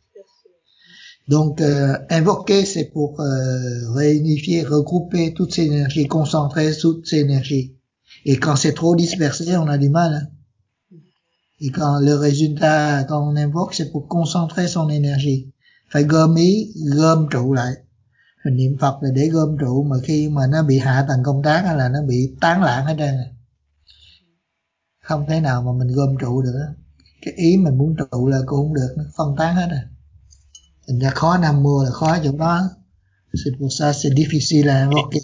Donc, invoquer, c'est pour réunifier, regrouper toutes ces énergies, concentrer toutes ces énergies. Et quand c'est trop dispersé, on a du mal. Hein. Et quand le résultat, quand on invoque, c'est pour concentrer son énergie. Phải gom ý, gom trụ lại. Mình niệm Phật là để gom trụ, mà khi mà nó bị hạ tầng công tác là nó bị tán loạn hết trơn. Không thể nào mà mình gom trụ được. Cái ý mình muốn trụ là cũng không được, nó phân tán hết rồi. Thành ra khó Nam Mô là khó chỗ đó. C'est pour ça c'est difficile à invoquer.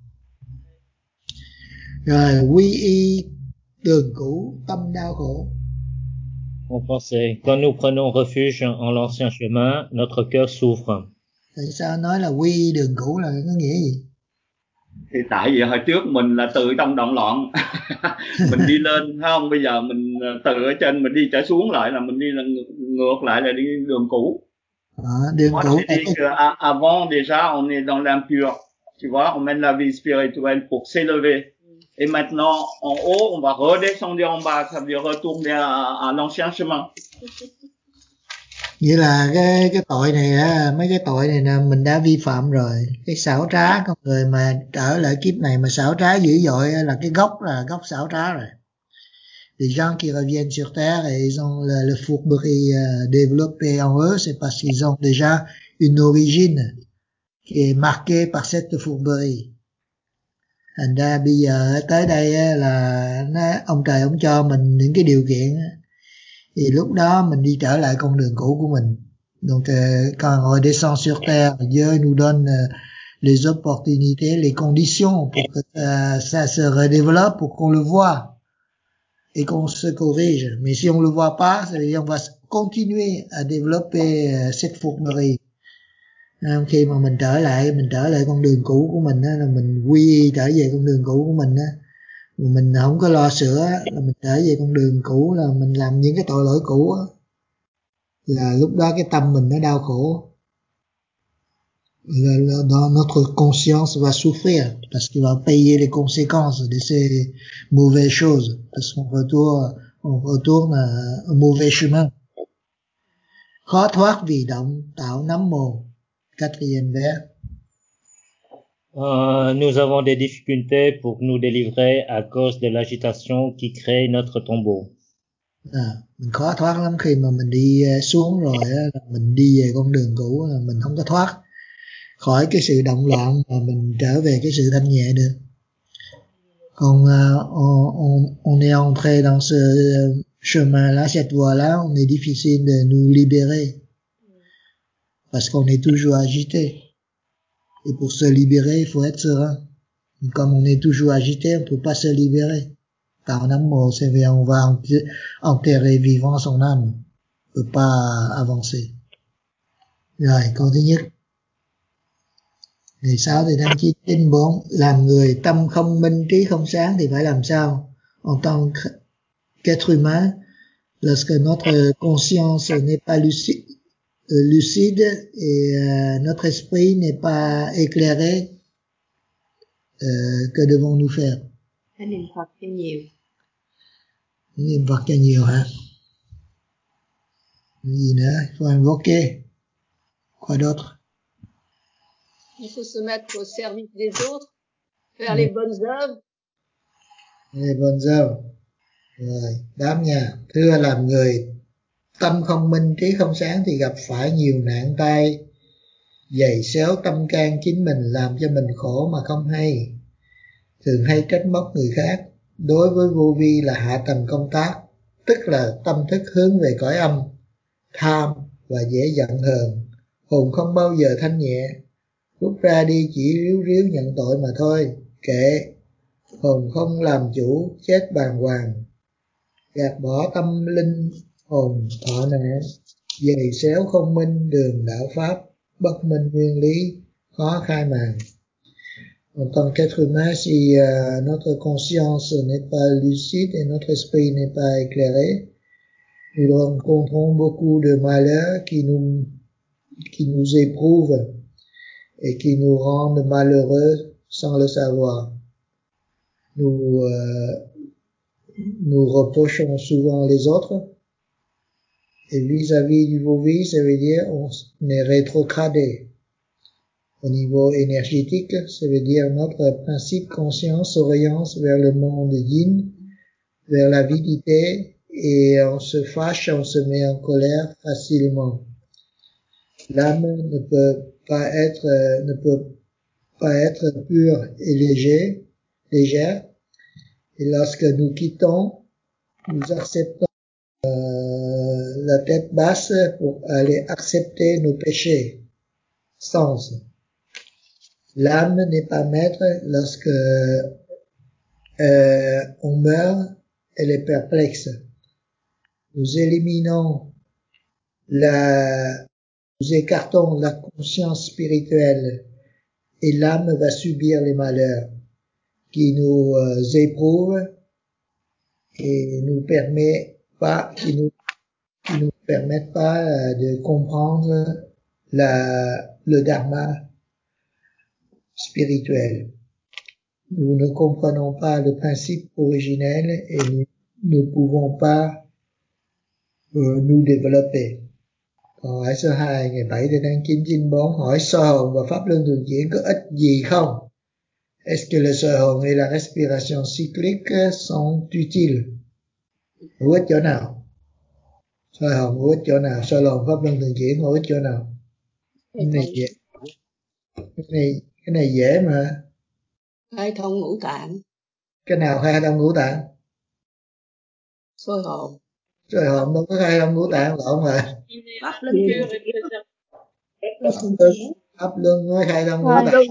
Rồi quy y đường cũ, tâm đau khổ. En français, quand nous prenons refuge en l'ancien chemin, notre cœur souffre. Tại sao nói là quy y đường cũ là có nghĩa gì? Thì tại vì hồi trước mình là từ trong động loạn mình đi lên, thấy không? Bây giờ mình từ ở trên mình đi trở xuống lại là mình đi là ngược lại là đi đường cũ. Đường cũ. Avant déjà on est dans l'impur, tu vois, on mène la vie spirituelle pour s'élever. Et maintenant en haut on va redescendre en bas, ça veut dire retourner à l'ancien chemin. Vậy là cái tội này á, mấy cái tội này nè mình đã vi phạm rồi. Cái xảo trá, con người mà trở lại kiếp này mà xảo trá dữ dội là cái gốc xảo trá rồi. Les gens qui reviennent sur terre et ils ont le fourberie développé en eux, c'est parce qu'ils ont déjà une origine qui est marquée par cette fourberie. Thành ra bây giờ tới đây là ông trời ông cho mình những cái điều kiện, thì lúc đó mình đi trở lại con đường cũ của mình. Donc quand on descend sur terre, Dieu nous donne les opportunités, les conditions pour que ça se redéveloppe, pour qu'on le voit et qu'on se corrige. Mais si on le voit pas, ça veut dire on va continuer à développer cette fourberie. Khi mà mình trở lại con đường cũ của mình á, là mình quy trở về con đường cũ của mình á, mình không có lo sửa, là mình trở về con đường cũ, là mình làm những cái tội lỗi cũ á, là lúc đó cái tâm mình nó đau khổ. Notre conscience va souffrir parce qu'il va payer les conséquences de ces mauvaises choses, parce qu'on retourne à un mauvais chemin. Khó thoát vì động tạo nấm mồ. Quatrième vers. Nous avons des difficultés pour nous délivrer à cause de l'agitation qui crée notre tombeau. Mình khó thoát lắm khi mà mình đi xuống rồi á, là mình đi về con đường cũ, là mình không có thoát khỏi cái sự động loạn mà mình trở về cái sự thanh nhẹ được. Còn on est entré dans ce chemin-là, cette voie-là, on est difficile de nous libérer parce qu'on est toujours agité. Et pour se libérer, il faut être serein. Et comme on est toujours agité, on ne peut pas se libérer. Par un mot, c'est on va enterrer vivant son âme. On ne peut pas avancer. Rồi, câu thứ nhất. Ngày 6 thì tháng 9 đến 4, làm người tâm không minh trí không sáng thì phải làm sao? En tant qu'être humain, lorsque notre conscience n'est pas lucide et notre esprit n'est pas éclairé, que devons-nous faire? Hãy niệm Phật cho nhiều. Niệm Phật cho nhiều hả? Gì nữa? Il faut invoquer. Quoi d'autre? Il faut se mettre au service des autres, faire les bonnes œuvres. Les bonnes œuvres. Rồi, đám nha. Thưa làm người tâm không minh trí không sáng thì gặp phải nhiều nạn tai, giày xéo tâm can chính mình, làm cho mình khổ mà không hay. Thường hay trách móc người khác. Đối với vô vi là hạ tầng công tác, tức là tâm thức hướng về cõi âm, tham và dễ giận hờn. Hồn không bao giờ thanh nhẹ, lúc ra đi chỉ ríu ríu nhận tội mà thôi. Kệ, hồn không làm chủ, chết bàng hoàng. Gạt bỏ tâm linh hồn thọ nạn, giày xéo không minh đường đạo pháp, bất minh nguyên lý, khó khai màng. En tant qu'être humain, si notre conscience n'est pas lucide et notre esprit n'est pas éclairé, nous rencontrons beaucoup de malheurs qui nous éprouvent et qui nous rendent malheureux sans le savoir. Nous reprochons souvent les autres, et vis-à-vis du vô-vi, ça veut dire on est rétrogradé. Au niveau énergétique, ça veut dire notre principe conscience s'oriente vers le monde yin, vers l'avidité, et on se fâche, on se met en colère facilement. L'âme ne peut pas être pure et légère, et lorsque nous quittons, nous acceptons la tête basse pour aller accepter nos péchés. Sens. L'âme n'est pas maître lorsque on meurt, elle est perplexe. Nous écartons la conscience spirituelle et l'âme va subir les malheurs qui nous éprouvent et qui nous permettent pas de comprendre le dharma spirituel. Nous ne comprenons pas le principe originel et nous ne pouvons pas nous développer. Còn hỏi số 2 ngày 7 tháng 9 94 hỏi soi hồn và pháp luân thường chuyển có ích gì không? Est-ce que le soi hồn et la respiration cyclique sont utiles? Hữu ích chỗ nào? Soi hồn hữu ích chỗ nào? Soi hồn pháp luân thường chuyển hữu ích chỗ nào? Cái này dễ mà. Khai thông ngũ tạng. Cái nào khai thông ngũ tạng? Soi hồn. Soi hồn đâu có khai thông ngũ tạng, lộn rồi. Pháp luân mới khai thông ngũ tạng.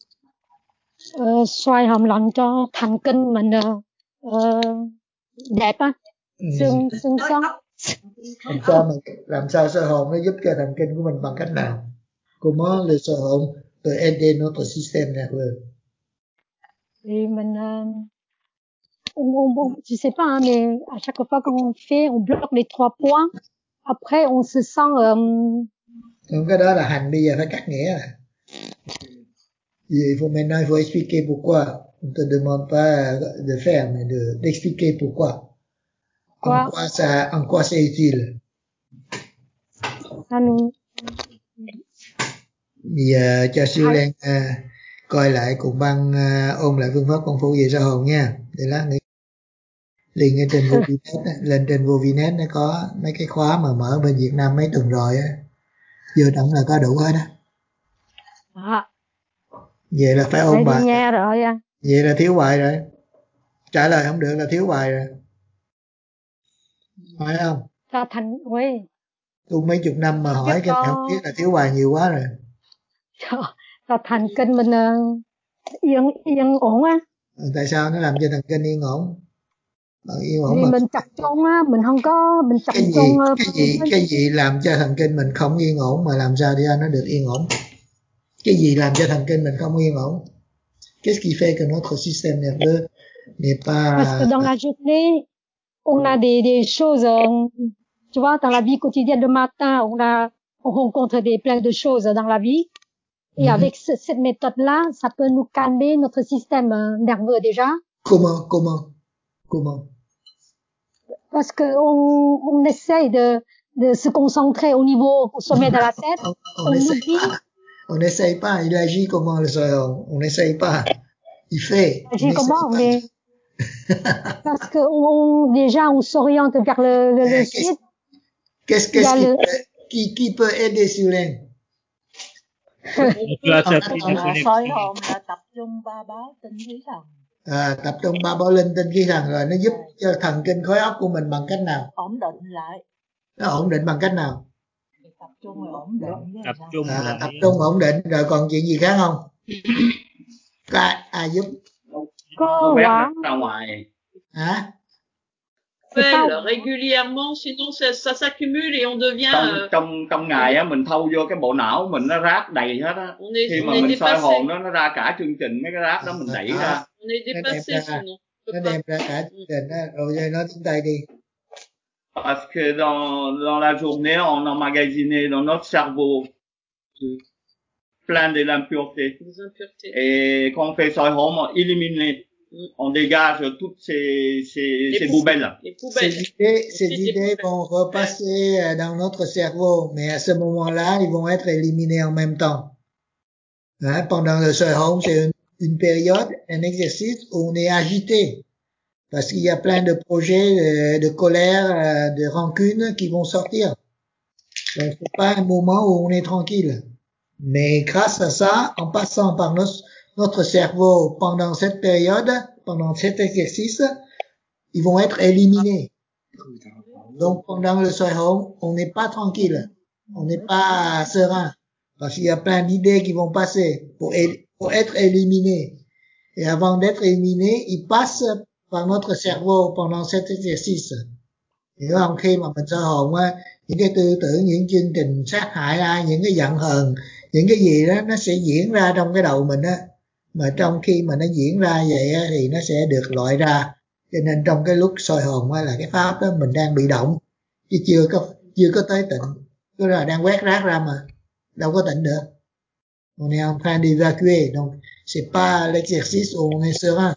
Xoay hồn làm cho thần kinh mình đẹp á, xương Làm sao soi hồn nó giúp cho thần kinh của mình bằng cách nào? Comment le soi hồn peut aider notre système nerveux? Et mình, je sais pas, hein, mais à chaque fois qu'on fait, on bloque les 3 points. Après, on se sent, Donc cái đó là hành, bây giờ phải cắt nghĩa à. Il faut maintenant, il faut expliquer pourquoi. On te demande pas de faire, mais d'expliquer pourquoi. En quoi c'est utile. ça nous, Bây giờ cho Siêu Lan coi lại cùng băng ôn lại phương pháp công phu về soi hồn nha. Để lát nữa liền ở trên Vovinet, lên trên Vovinet nó có mấy cái khóa mà mở bên Việt Nam mấy tuần rồi á, vô trọng là có đủ hết á. Vậy là phải ôn bài. Nghe rồi à. Vậy là thiếu bài rồi. Trả lời không được là thiếu bài rồi. Phải không? Cho thành, oui. Tu mấy chục năm mà hỏi cái này không biết là thiếu bài nhiều quá rồi. Cho thần kinh mình yên ổn á. Tại sao nó làm cho thần kinh yên ổn? Yên ổn vì mà mình tập trung á, mình không có mình tập trung. Cái gì làm cho thần kinh mình không yên ổn mà làm sao để nó được yên ổn? Cái gì làm cho thần kinh mình không yên ổn? Qu'est-ce qui fait que notre système nerveux n'est pas... Parce que dans la journée, on a des choses, tu vois, dans la vie quotidienne de matin, on rencontre plein de choses dans la vie. Et avec cette méthode-là, ça peut nous calmer notre système nerveux déjà. Comment? Parce que on essaye de se concentrer au sommet de la tête. On n'essaye pas. Il agit comment le soir? On n'essaye pas. Il fait. Agit comment? Mais parce que déjà on s'oriente vers le sud. Qui peut aider Silen? Soi hồn là tập trung ba báo tinh khí thần. Tập trung ba báo linh tinh khí thần rồi nó giúp cho thần kinh khối óc của mình bằng cách nào? Ổn định lại. Nó ổn định bằng cách nào? Tập trung rồi ổn định. Tập trung ổn định rồi còn chuyện gì khác không? Có ai giúp? Có quét ra ngoài. Hả? Régulièrement, sinon ça s'accumule et on devient... Trong ngày á, mình thâu vô cái bộ não mình nó rác đầy hết á. Khi mà mình soi hồn nó ra cả chương trình mấy cái rác đó mình đẩy ra. Nó đem ra cả chương trình đó, rồi nói tiếng Tây đi. Parce que dans la journée, on emmagasinait dans notre cerveau plein de l'impureté. Et quand on fait soi hồn, on élimine on dégage toutes ces poubelles. Ces idées vont repasser dans notre cerveau, mais à ce moment-là, ils vont être éliminés en même temps. Pendant le soi hồn, c'est une période, un exercice où on est agité, parce qu'il y a plein de projets de colère, de rancune qui vont sortir. Donc, c'est pas un moment où on est tranquille. Mais grâce à ça, en passant par notre cerveau pendant cette période, pendant cet exercice, ils vont être éliminés. Donc pendant le soi hồn, on n'est pas tranquille, on n'est pas serein, parce qu'il y a plein d'idées qui vont passer pour être éliminés. Et avant d'être éliminés, ils passent par notre cerveau pendant cet exercice. Hiểu không? Khi mà mình soi hồn á, những cái tư tưởng, những chương trình sát hại ai, những cái giận hờn, những cái gì đó nó sẽ diễn ra trong cái đầu mình á, mà trong khi mà nó diễn ra vậy á, thì nó sẽ được loại ra. Cho nên trong cái lúc soi hồn á, là cái pháp đó mình đang bị động, chứ chưa có tới tịnh, tức là đang quét rác ra mà đâu có tịnh được. On est en train d'évacuer, donc c'est pas l'exercice où on est serein.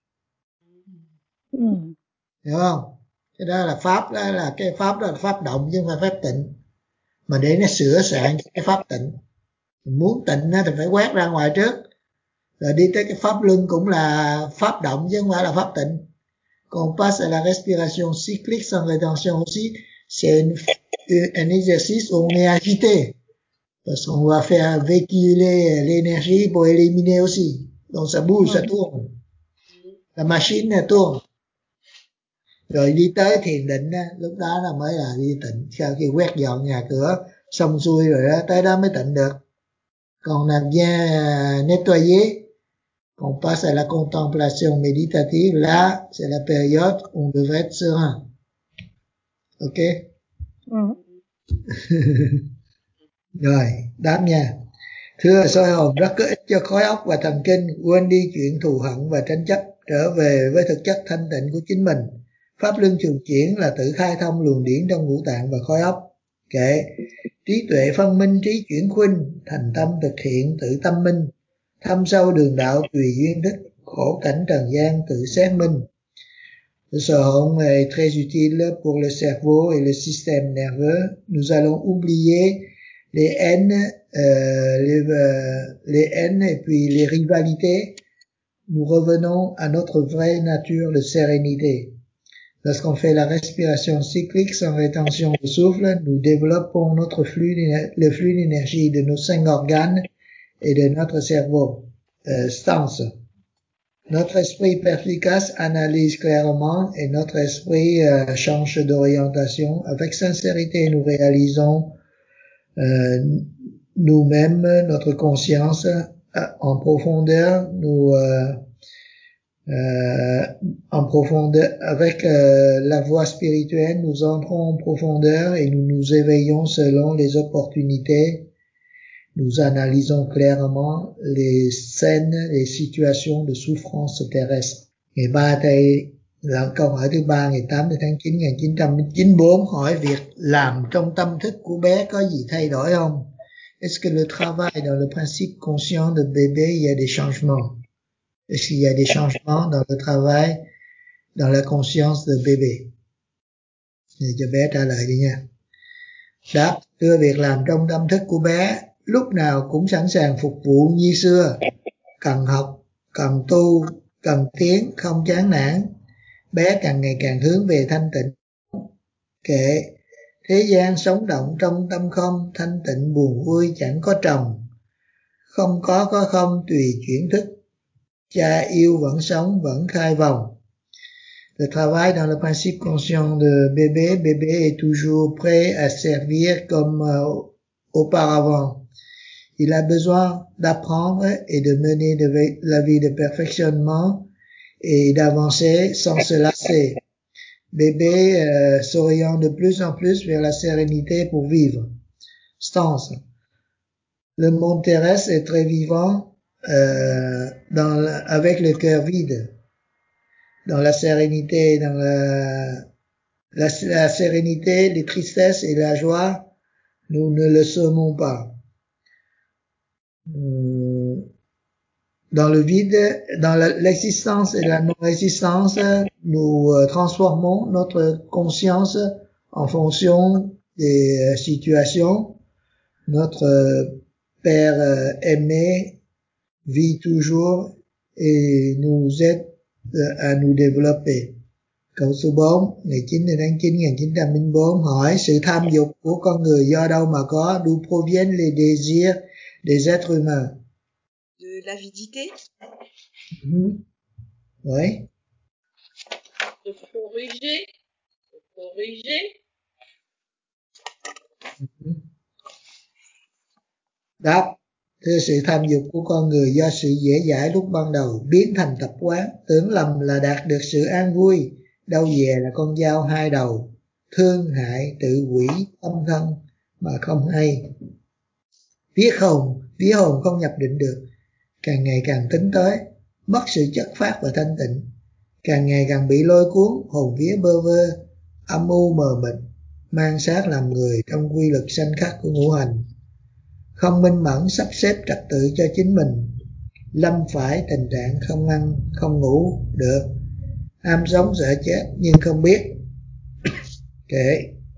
Hiểu không? Cái đó là pháp, đó là cái pháp, đó là pháp động chứ không phải pháp tịnh, mà để nó sửa soạn cái pháp tịnh. Mình muốn tịnh thì phải quét ra ngoài trước, rồi đi tới cái pháp luân cũng là pháp động chứ không phải là pháp tịnh. Quand on passe à la respiration cyclique sans rétention aussi, c'est un exercice où on est agité, parce qu'on va faire véhiculer l'énergie pour éliminer aussi. Donc ça bouge, ça tourne, la machine elle tourne. Rồi đi tới thiền định á, lúc đó là mới là đi tịnh. Sau khi quét dọn nhà cửa xong xuôi rồi đó, tới đó mới tịnh được. Còn on a bien nettoyé, on passe à la contemplation méditative, là c'est la période où on devrait être serein. Ok? Rồi, đáp nha. Thưa soi hồn rất có ích cho khối óc và thần kinh, quên đi chuyện thù hận và tranh chấp, trở về với thực chất thanh tịnh của chính mình. Pháp luân thường chuyển là tự khai thông luồng điển trong ngũ tạng và khối óc. Kệ trí tuệ phân minh, trí chuyển khuynh, thành tâm thực hiện tự tâm minh, thâm sâu đường đạo tùy duyên thức, khổ cảnh trần gian tự xét minh. Le soi est très utile pour le cerveau et le système nerveux. Nous allons oublier les haines, les haines et puis les rivalités. Nous revenons à notre vraie nature de sérénité. Lorsqu'on fait la respiration cyclique sans rétention de souffle, nous développons le flux d'énergie de nos 5 organes et de notre cerveau. Stance. Notre esprit perspicace analyse clairement et notre esprit change d'orientation. Avec sincérité, nous réalisons nous-mêmes, notre conscience en profondeur. En profondeur, avec la voie spirituelle, nous entrons en profondeur et nous nous éveillons selon les opportunités. Nous analysons clairement les scènes, les situations de souffrance terrestre. Ngày 3 tây là câu hỏi thứ 3 ngày 80 tháng 9 1994 hỏi việc làm trong tâm thức của bé có gì thay đổi không? Est-ce que le travail dans le principe conscient de bébé, il y a des changements? Est-ce qu'il y a des changements dans le travail, dans la conscience de bébé? Để cho bé trả lời đi nha. Đáp, thưa việc làm trong tâm thức của bé lúc nào cũng sẵn sàng phục vụ như xưa, cần học, cần tu, cần tiến, không chán nản. Bé càng ngày càng hướng về thanh tịnh. Kệ thế gian sống động trong tâm không, thanh tịnh buồn vui chẳng có trồng. Không có không tùy chuyển thức. Cha yêu vẫn sống, vẫn khai vòng. Le travail dans le principe conscient de bébé. Bébé est toujours prêt à servir comme auparavant. Il a besoin d'apprendre et de mener la vie de perfectionnement et d'avancer sans se lasser. Bébé s'oriente de plus en plus vers la sérénité pour vivre. Stance. Le monde terrestre est très vivant avec le cœur vide. Dans la sérénité, dans la sérénité, les tristesses et la joie, nous ne le semons pas. Dans le vide, dans l'existence et la non-existence, nous transformons notre conscience en fonction des situations. Notre Père aimé vit toujours et nous aide à nous développer. Câu số 4, ngày 9 tháng 9 1904 hỏi sự tham dục của con người do đâu mà có? D'où proviennent les désirs des êtres humains? De l'avidité. Oui. De corriger. Đáp, thưa sự tham dục của con người do sự dễ dãi lúc ban đầu biến thành tập quán, tưởng lầm là đạt được sự an vui, đâu về là con dao hai đầu, thương hại tự hủy tâm thân mà không hay. Vía hồn không nhập định được, càng ngày càng tính tới, mất sự chất phát và thanh tịnh, càng ngày càng bị lôi cuốn, hồn vía bơ vơ, âm u mờ mịt, mang xác làm người trong quy luật sanh khắc của ngũ hành, không minh mẫn sắp xếp trật tự cho chính mình, lâm phải tình trạng không ăn không ngủ được, ham sống sợ chết nhưng không biết. Kệ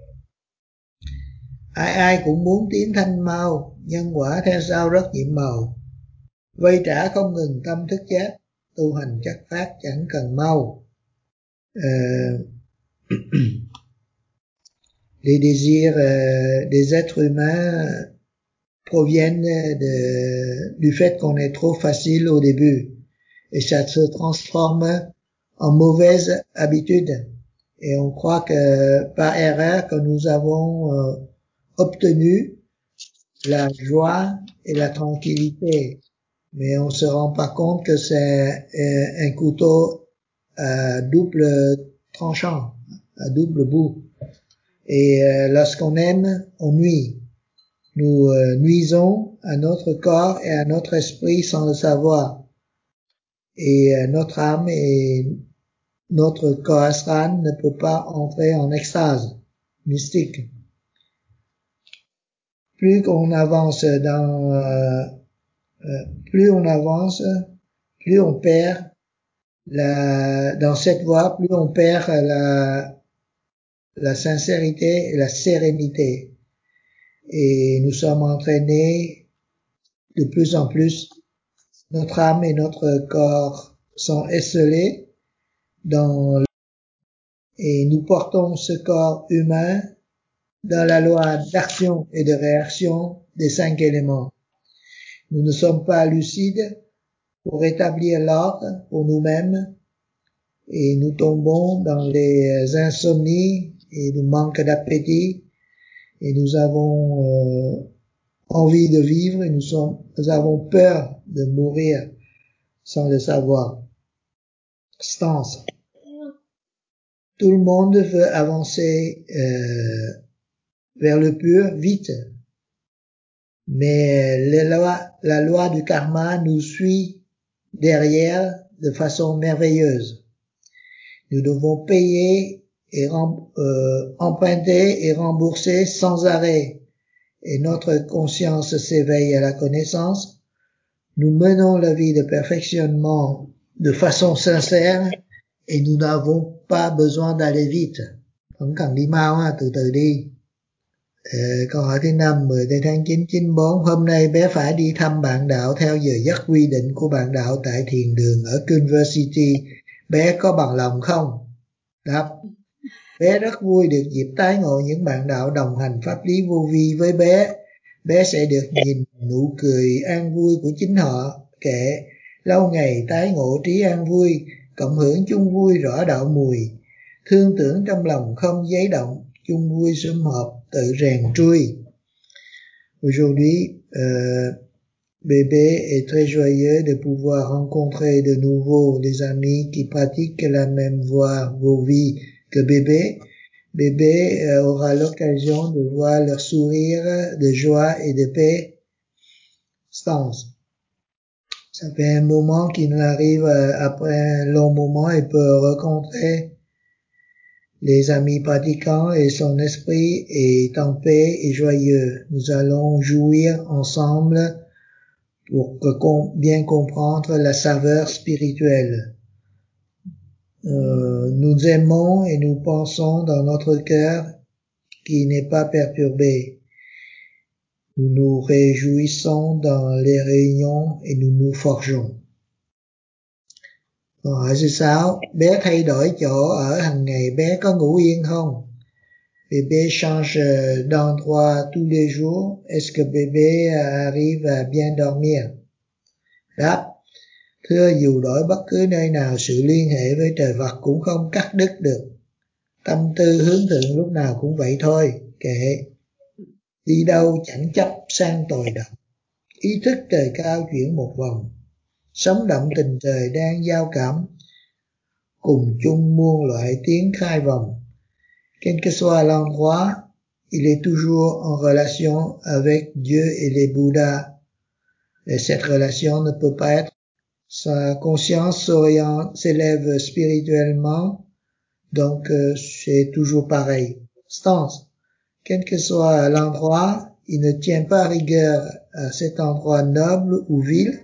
ai cũng muốn tiến thanh mau, nhân quả theo sau rất nhiệm màu, vây trả không ngừng tâm thức giác, tu hành chất phát chẳng cần mau. Les désirs des êtres humains proviennent du fait qu'on est trop facile au début et ça se transforme en mauvaise habitude et on croit que par erreur que nous avons obtenu la joie et la tranquillité, mais on se rend pas compte que c'est un couteau à double tranchant, à double bout. Et lorsqu'on aime, on nuit. Nous nuisons à notre corps et à notre esprit sans le savoir. Et notre âme et notre corps astral ne peut pas entrer en extase mystique. Plus on avance plus on perd dans cette voie, plus on perd la sincérité et la sérénité. Et nous sommes entraînés de plus en plus. Notre âme et notre corps sont esselés et nous portons ce corps humain dans la loi d'action et de réaction des 5 éléments. Nous ne sommes pas lucides pour établir l'ordre pour nous-mêmes et nous tombons dans les insomnies et le manque d'appétit et nous avons envie de vivre et nous avons peur de mourir sans le savoir. Stance. Tout le monde veut avancer vers le pur vite, mais la loi du karma nous suit derrière de façon merveilleuse. Nous devons payer et emprunter et rembourser sans arrêt, et notre conscience s'éveille à la connaissance. Nous menons la vie de perfectionnement de façon sincère et nous n'avons pas besoin d'aller vite. Không cần đi mau ha, từ từ đi. Câu hỏi thứ 5, 10 tháng 9 94. Hôm nay bé phải đi thăm bạn đạo theo giờ giấc quy định của bạn đạo tại thiền đường ở Culver City. Bé có bằng lòng không? Đáp. Bé rất vui được dịp tái ngộ những bạn đạo đồng hành pháp lý vô vi với bé. Bé sẽ được nhìn nụ cười an vui của chính họ. Kệ, lâu ngày tái ngộ trí an vui, cộng hưởng chung vui rõ đạo mùi. Thương tưởng trong lòng không giấy động, chung vui sum họp tự rèn trui. Aujourd'hui, bébé est très joyeux de pouvoir rencontrer de nouveau les amis qui pratiquent la même voie vô vi que bébé. Bébé aura l'occasion de voir leur sourire de joie et de paix. Stance. Ça fait un moment qu'il arrive après un long moment et peut rencontrer les amis pratiquants et son esprit est en paix et joyeux. Nous allons jouir ensemble pour bien comprendre la saveur spirituelle. Nous aimons et nous pensons dans notre cœur qui n'est pas perturbé. Nous nous réjouissons dans les réunions et nous nous forgeons. Câu hỏi số 6. Bé thay đổi chỗ ở hàng ngày, bé có ngủ yên không? Bébé change d'endroit tous les jours. Est-ce que bébé arrive à bien dormir? Đáp. Thưa, dù đổi bất cứ nơi nào, sự liên hệ với trời Phật cũng không cắt đứt được. Tâm tư hướng thượng lúc nào cũng vậy thôi. Kệ. Đi đâu chẳng chấp sang tồi động. Ý thức trời cao chuyển một vòng. Sống động tình trời đang giao cảm. Cùng chung muôn loại tiếng khai vòng. Quel que soit l'endroit, il est toujours en relation avec Dieu et les Bouddhas. Et cette relation ne peut pas être. Sa conscience s'élève spirituellement, donc c'est toujours pareil. Stance. Quel que soit l'endroit, il ne tient pas rigueur à cet endroit noble ou vil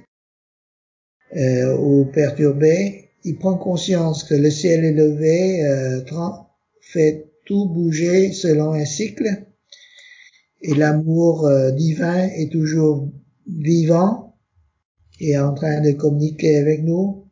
ou perturbé. Il prend conscience que le ciel élevé fait tout bouger selon un cycle et l'amour divin est toujours vivant et en train de communiquer avec nous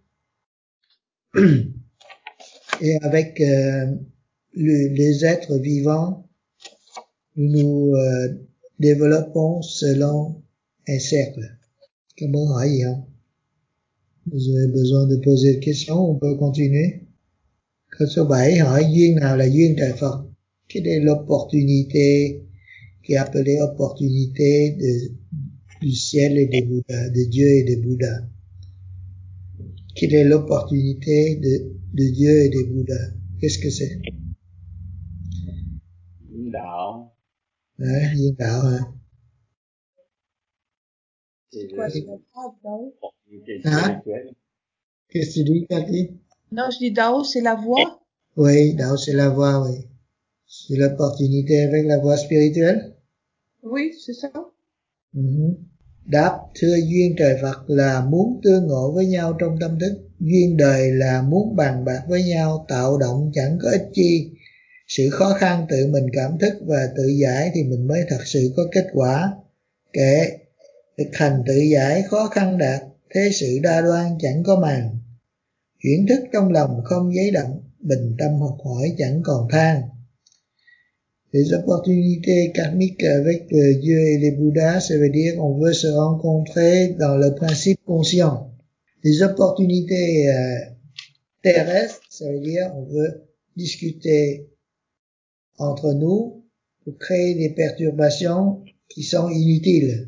et avec les êtres vivants, nous développons selon un cercle. Cảm ơn hỏi gì không? Vous avez besoin de poser une question, on peut continuer. Câu số 7 hỏi duyên nào là duyên trời Phật? Quelle est l'opportunité qui est appelée opportunité du ciel et des Bouddhas, de Dieu et des Bouddhas? Quelle est l'opportunité de Dieu et des Bouddhas? Qu'est-ce que c'est? duyên đạo. Đấy, duyên đạo hả? Quoi, c'est la voie, Dao? Hả? Qu'est-ce que tu dis, Cathy? Non, je dis Dao, c'est la voie. Oui, Dao c'est la voie, oui. C'est l'opportunité avec la voie spirituelle. Oui, c'est ça. Đáp, thưa duyên trời Phật là muốn tương ngộ với nhau trong tâm thức. Duyên đời là muốn bàn bạc với nhau, tạo động chẳng có ích chi. Sự khó khăn tự mình cảm thức và tự giải thì mình mới thật sự có kết quả. Kệ thực hành tự giải khó khăn đạt, thế sự đa đoan chẳng có màng. Chuyển thức trong lòng không giấy động, bình tâm học hỏi chẳng còn than. Les opportunités karmiques avec Dieu et les Bouddhas, ça veut dire qu'on veut se rencontrer dans le principe conscient. Les opportunités terrestres, ça veut dire on veut discuter entre nous pour créer des perturbations qui sont inutiles.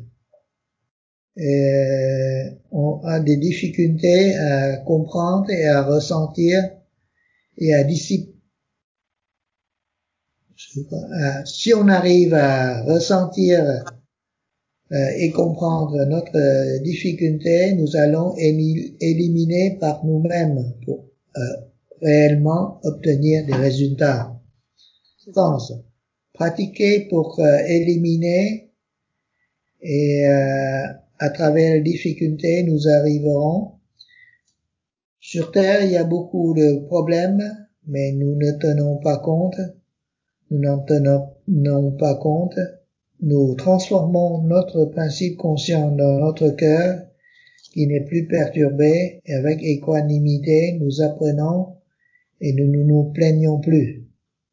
On a des difficultés à comprendre et à ressentir et à dissiper. Si on arrive à ressentir et comprendre notre difficulté, nous allons éliminer par nous-mêmes pour réellement obtenir des résultats. Pense, pratiquer pour éliminer et à travers les difficultés, nous arriverons. Sur Terre, il y a beaucoup de problèmes, mais nous ne tenons pas compte. Nous n'en tenons pas compte. Nous transformons notre principe conscient dans notre cœur, qui n'est plus perturbé, et avec équanimité, nous apprenons et nous ne nous plaignons plus.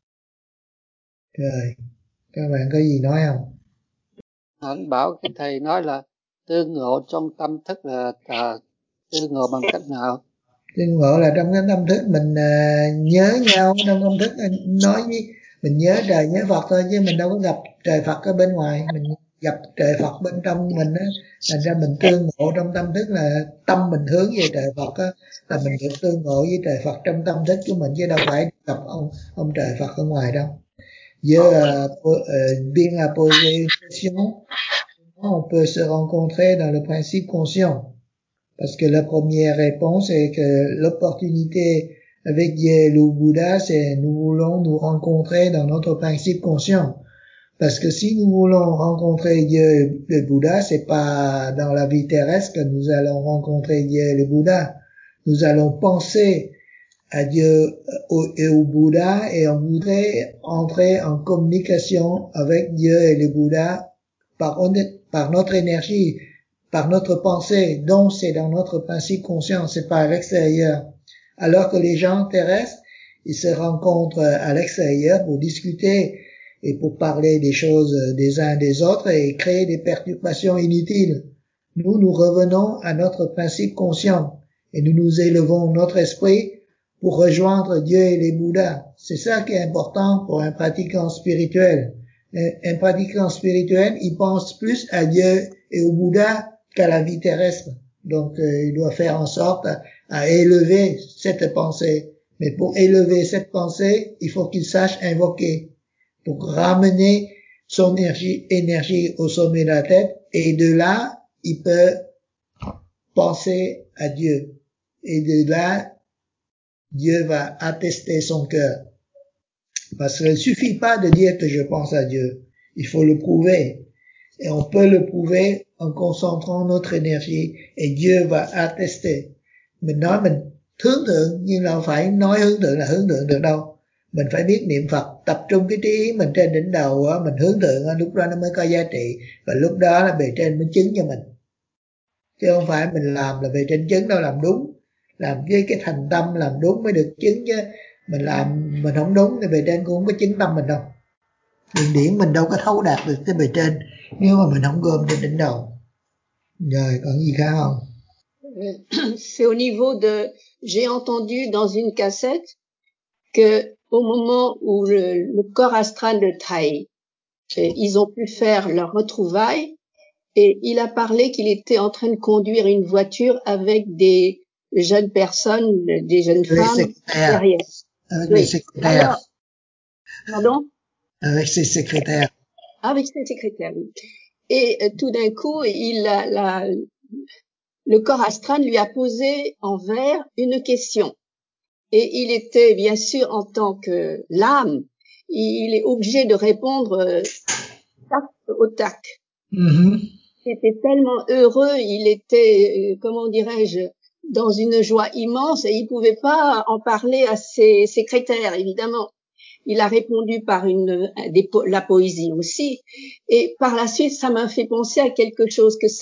Rồi, các bạn có gì nói không? Anh bảo cái thầy nói là tương ngộ trong tâm thức là tương ngộ bằng cách nào? Tương ngộ là trong cái tâm thức mình nhớ nhau, trong tâm thức nói với mình nhớ trời nhớ Phật thôi, chứ mình đâu có gặp trời Phật ở bên ngoài, mình gặp trời Phật bên trong mình á, thành ra mình tương ngộ trong tâm thức là tâm mình hướng về trời Phật á, là mình được tương ngộ với trời Phật trong tâm thức của mình, chứ đâu phải gặp ông trời Phật ở ngoài đâu. Dieu bien à poser une question, on peut se rencontrer dans le principe conscient. Parce que la première réponse est que l'opportunité avec Dieu et le Bouddha, c'est nous voulons nous rencontrer dans notre principe conscient. Parce que si nous voulons rencontrer Dieu et le Bouddha, c'est pas dans la vie terrestre que nous allons rencontrer Dieu et le Bouddha. Nous allons penser à Dieu et au Bouddha et on voudrait entrer en communication avec Dieu et le Bouddha par notre énergie, par notre pensée, donc c'est dans notre principe conscient, c'est pas à l'extérieur. Alors que les gens terrestres, ils se rencontrent à l'extérieur pour discuter et pour parler des choses des uns des autres et créer des perturbations inutiles. Nous revenons à notre principe conscient et nous élevons notre esprit pour rejoindre Dieu et les Bouddhas. C'est ça qui est important pour un pratiquant spirituel. Un pratiquant spirituel, il pense plus à Dieu et au Bouddha qu'à la vie terrestre. Donc, il doit faire en sorte à élever cette pensée. Mais pour élever cette pensée, il faut qu'il sache invoquer, pour ramener son énergie au sommet de la tête, et de là, il peut penser à Dieu. Et de là, Dieu va attester son cœur. Parce qu'il ne suffit pas de dire que je pense à Dieu. Il faut le prouver. Et on peut le prouver en concentrant notre énergie et Dieu va attester. Mình nói mình hướng thượng nhưng đâu phải nói hướng thượng là hướng thượng được đâu. Mình phải biết niệm Phật, tập trung cái trí mình trên đỉnh đầu, mình hướng thượng, lúc đó nó mới có giá trị. Và lúc đó là bề trên mới chứng cho mình. Chứ không phải mình làm là bề trên chứng đâu, làm đúng. Làm với cái thành tâm làm đúng mới được chứng, chứ mình làm mình không đúng thì bề trên cũng không có chứng tâm mình đâu. Đường điển mình đâu có thấu đạt được tới bề trên nếu mà mình không gom trên đỉnh đầu. Rồi còn gì khác không? C'est au niveau de, j'ai entendu dans une cassette que au moment où le corps astral de Thai, ils ont pu faire leur retrouvaille, et il a parlé qu'il était en train de conduire une voiture avec des jeunes personnes, des jeunes femmes derrière. Avec les secrétaires. Alors, pardon? Avec ses secrétaires. Avec ses secrétaires, oui. Et tout d'un coup, le corps astral lui a posé en vers une question. Et il était, bien sûr, en tant que l'âme, il est obligé de répondre tac au tac. Mm-hmm. Il était tellement heureux, il était, comment dirais-je, dans une joie immense et il pouvait pas en parler à ses secrétaires, évidemment. Il a répondu par la poésie aussi. Et par la suite, ça m'a fait penser à quelque chose que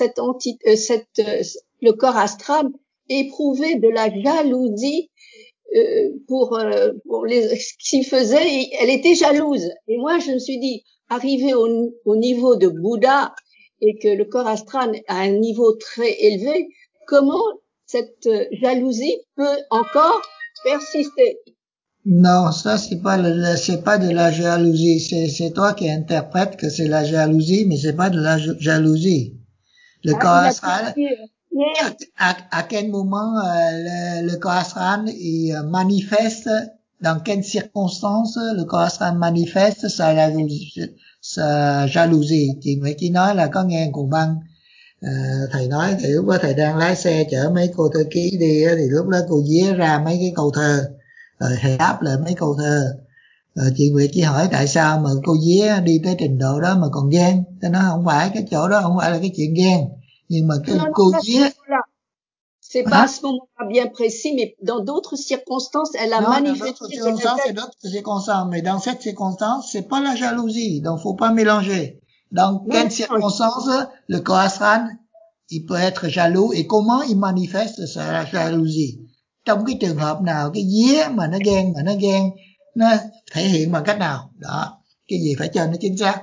le corps astral éprouvait de la jalousie pour ce qu'il faisait. Elle était jalouse. Et moi, je me suis dit, arrivé au niveau de Bouddha et que le corps astral a un niveau très élevé, comment cette jalousie peut encore persister? Non, ça c'est pas de la jalousie. C'est toi qui interprètes que c'est la jalousie, mais c'est pas de la jalousie. Le corps astral, à quel moment le corps astral il manifeste, dans quelles circonstances le corps astral manifeste sa jalousie. Chị Nguyễn chỉ nói là có nghe cụ Băng thầy nói thì lúc đó thầy đang lái xe chở mấy cô thư ký đi thì lúc đó cô vía ra mấy cái câu thơ rồi thầy đáp lại mấy câu thơ. Chị Nguyệt chỉ hỏi tại sao mà cô vía đi tới trình độ đó mà còn ghen. Tôi nói không phải, cái chỗ đó không phải là cái chuyện ghen, nhưng mà cái cô vía c'est pas à ce moment-là bien précis, mais dans d'autres circonstances, elle a manifesté. Dans d'autres circonstances, mais dans cette circonstance, c'est pas la jalousie, donc faut pas mélanger. Dans quelles circonstances le corps astral il peut être jaloux et comment il manifeste sa jalousie? Trong cái trường hợp nào cái vía mà nó ghen nó thể hiện bằng cách nào? Đó, cái gì phải cho nó chính xác.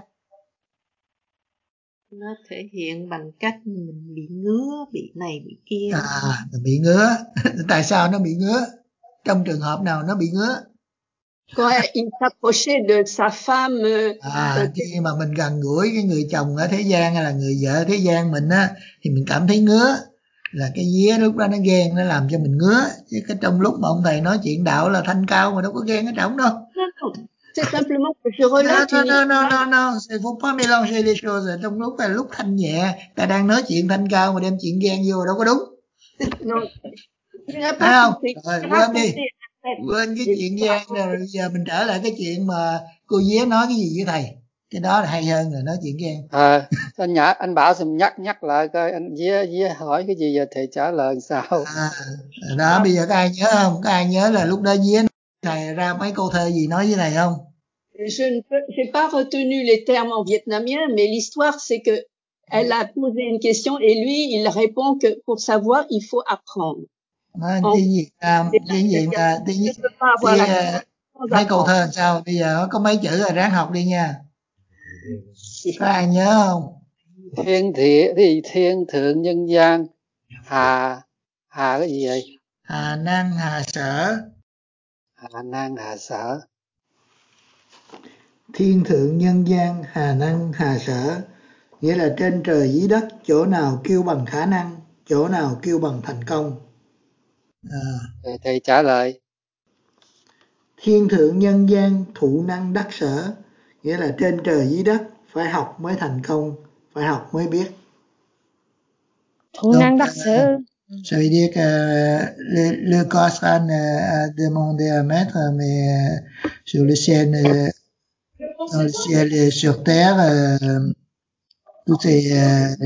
Nó thể hiện bằng cách mình bị ngứa, bị này bị kia. Bị ngứa. Tại sao nó bị ngứa? Trong trường hợp nào nó bị ngứa? Quand il s'approchait de sa femme. Khi mà mình gần gũi cái người chồng ở thế gian hay là người vợ ở thế gian mình á, thì mình cảm thấy ngứa. Là cái vía lúc đó nó ghen, nó làm cho mình ngứa. Chứ cái trong lúc mà ông thầy nói chuyện đạo là thanh cao mà đâu có ghen ở trong đâu. C'est simplement que je relate Non, il faut pas mélanger les choses. Trong lúc thanh nhẹ, ta đang nói chuyện thanh cao mà đem chuyện ghen vô đâu có đúng. Phải không? Rồi, quên đi. Quên cái chuyện ghen rồi, giờ mình trở lại cái chuyện mà cô vía nói cái gì với thầy. Cái đó là hay hơn là nói chuyện ghen. Anh bảo xem nhắc lại coi anh vía hỏi cái gì giờ thầy trả lời sao. Đó, bây giờ có ai nhớ không? Có ai nhớ là lúc đó vía thầy ra mấy câu thơ gì nói với thầy không? Je n'ai pas retenu les termes en vietnamien, mais l'histoire c'est que elle a posé une question et lui il répond que pour savoir il faut apprendre. Mấy câu thơ sao? Bây giờ có mấy chữ rồi, ráng học đi nha. Có ai nhớ không? Thiên thượng nhân gian hà cái gì vậy? Hà năng hà sở. Hà năng hà sở. Thiên thượng nhân gian hà năng hà sở, nghĩa là trên trời dưới đất, chỗ nào kêu bằng khả năng, chỗ nào kêu bằng thành công. Thầy trả lời. Thiên thượng nhân gian thụ năng đắc sở, nghĩa là trên trời dưới đất, phải học mới thành công, phải học mới biết. Thụ năng đắc sở. Ça veut dire que le corps astral a demandé à maître, mais sur le ciel, dans le ciel et sur terre, tout est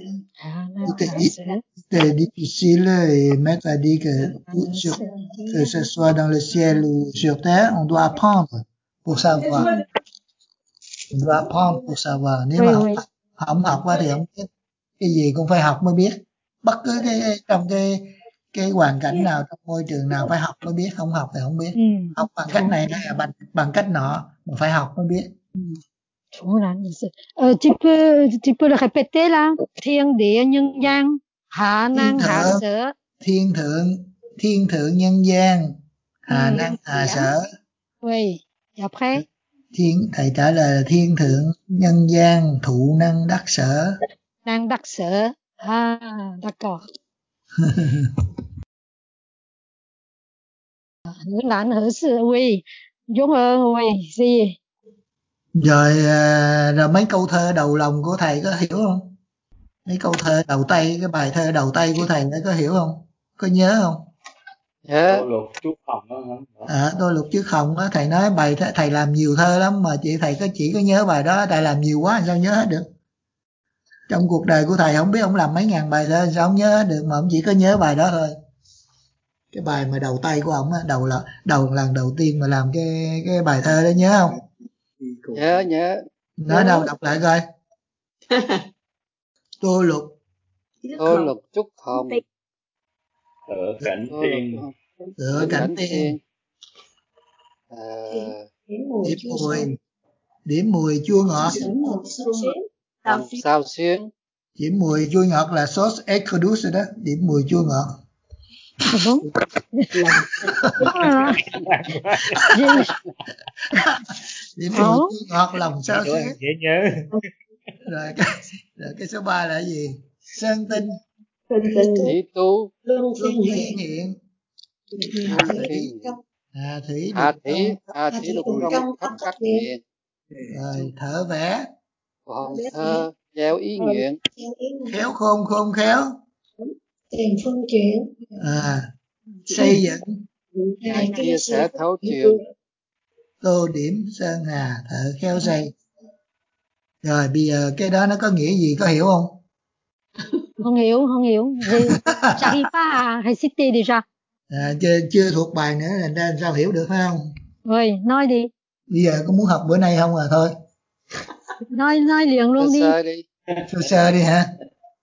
difficile, et maître a dit que ce soit dans le ciel ou sur terre, on doit apprendre pour savoir. On doit apprendre pour savoir. Nếu mà không học qua thì không biết. Cái gì cũng phải học mới biết. Bất cứ trong cái hoàn cảnh nào, trong môi trường nào phải học mới biết, không học thì không biết. Học bằng cách này hay là bằng cách nọ, mà phải học mới biết. Tu peux le répéter là? Thiên địa nhân gian, hạ năng hạ sở. Thiên thượng nhân gian, hạ năng hạ sở. Oui, et après? Thầy trả lời là thiên thượng nhân gian thụ năng đắc sở. Năng đắc sở. D'accord. Ngữ lãnh hữu sự, oui. Giống oui, gì? Rồi mấy câu thơ đầu lòng của thầy có hiểu không? Mấy câu thơ đầu tay, cái bài thơ đầu tay của thầy có hiểu không? Có nhớ không? Tô Lục Chú Hồng đó. Tô Lục Chú Hồng á, thầy nói bài thầy làm nhiều thơ lắm mà thầy chỉ có nhớ bài đó, thầy làm nhiều quá sao nhớ hết được. Trong cuộc đời của thầy không biết ông làm mấy ngàn bài thơ sao không nhớ hết được, mà ông chỉ có nhớ bài đó thôi. Cái bài mà đầu tay của ông á, lần đầu tiên mà làm cái bài thơ đó nhớ không? Nhớ. Nói đâu đọc lại coi. Tô Lục Trúc Hồng Tựa Cảnh Tiên. Tựa Cảnh Tiên. Điểm mùi chua ngọt. Sao xuyến. Điểm mùi chua ngọt là sauce Ecodus rồi đó, điểm mùi chua ngọt. Điểm mùi chua ngọt lòng sao xuyến. Dễ nhớ. Rồi cái số 3 là gì? Sơn tinh. Thủy tú. Luân phiên hiện. Thủy đục trong khắp các miền. Rồi thở vẽ. Hòn thơ gieo ý nguyện. Khéo khôn khôn khéo. Tiền phương chuyển. Xây dựng. Chia sẻ thấu truyền. Tô điểm sơn hà thợ khéo xây. Rồi bây giờ cái đó nó có nghĩa gì, có hiểu không? Không hiểu. J'arrive pas à réciter déjà. Chưa thuộc bài nữa, thành ra sao hiểu được phải không? Rồi, nói đi. Bây giờ có muốn học bữa nay không thôi? Nói liền luôn đi. Sơ đi hả?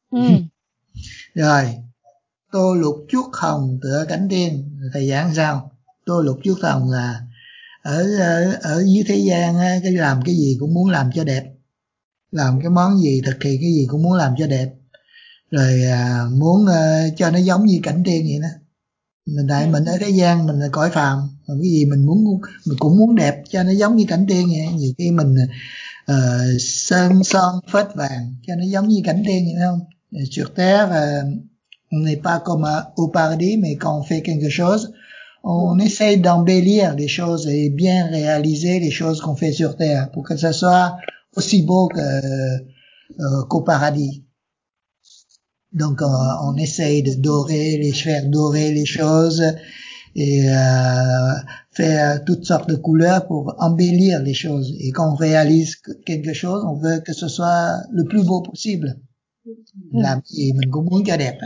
Rồi, Tô Lục Chuốt Hồng tựa Cảnh Tiên, thầy giảng sao? Tô Lục Chuốt Hồng là ở dưới thế gian cái làm cái gì cũng muốn làm cho đẹp, làm cái món gì, thực hiện cái gì cũng muốn làm cho đẹp, rồi muốn cho nó giống như Cảnh Tiên vậy đó. Mình ở thế gian, mình là cõi phàm, cái gì mình cũng muốn đẹp cho nó giống như Cảnh Tiên vậy. Nhiều khi mình sơn son phết vàng cho nó giống như Cảnh Tiên vậy không? Sur terre on n'est pas comme au paradis, mais quand on fait quelque chose, on essaye d'embellir les choses et bien réaliser les choses qu'on fait sur terre pour que ça soit aussi beau qu'au paradis. Donc on essaye de faire dorer les choses et faire toutes sortes de couleurs pour embellir les choses. Et quand on réalise quelque chose, on veut que ce soit le plus beau possible. Làm gì mình cũng muốn cho đẹp.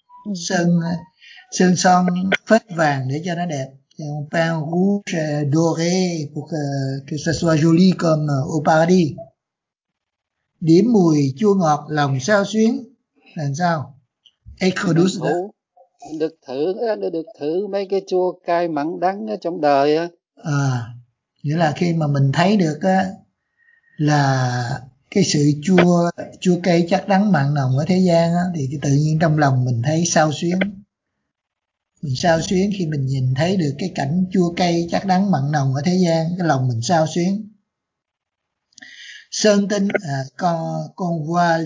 Sơn son phết vàng để cho nó đẹp. On peint rouge doré pour que ça soit joli comme au paradis. Điểm mùi chua ngọt lòng sao xuyến. Làm sao? Ecodus đó. Được thử mấy cái chua cay mặn đắng ở trong đời á. Nghĩa là khi mà mình thấy được á là cái sự chua cay chắc đắng mặn nồng ở thế gian á, thì tự nhiên trong lòng mình thấy xao xuyến. Mình xao xuyến khi mình nhìn thấy được cái cảnh chua cay chắc đắng mặn nồng ở thế gian, cái lòng mình xao xuyến. Sơn tinh, con voit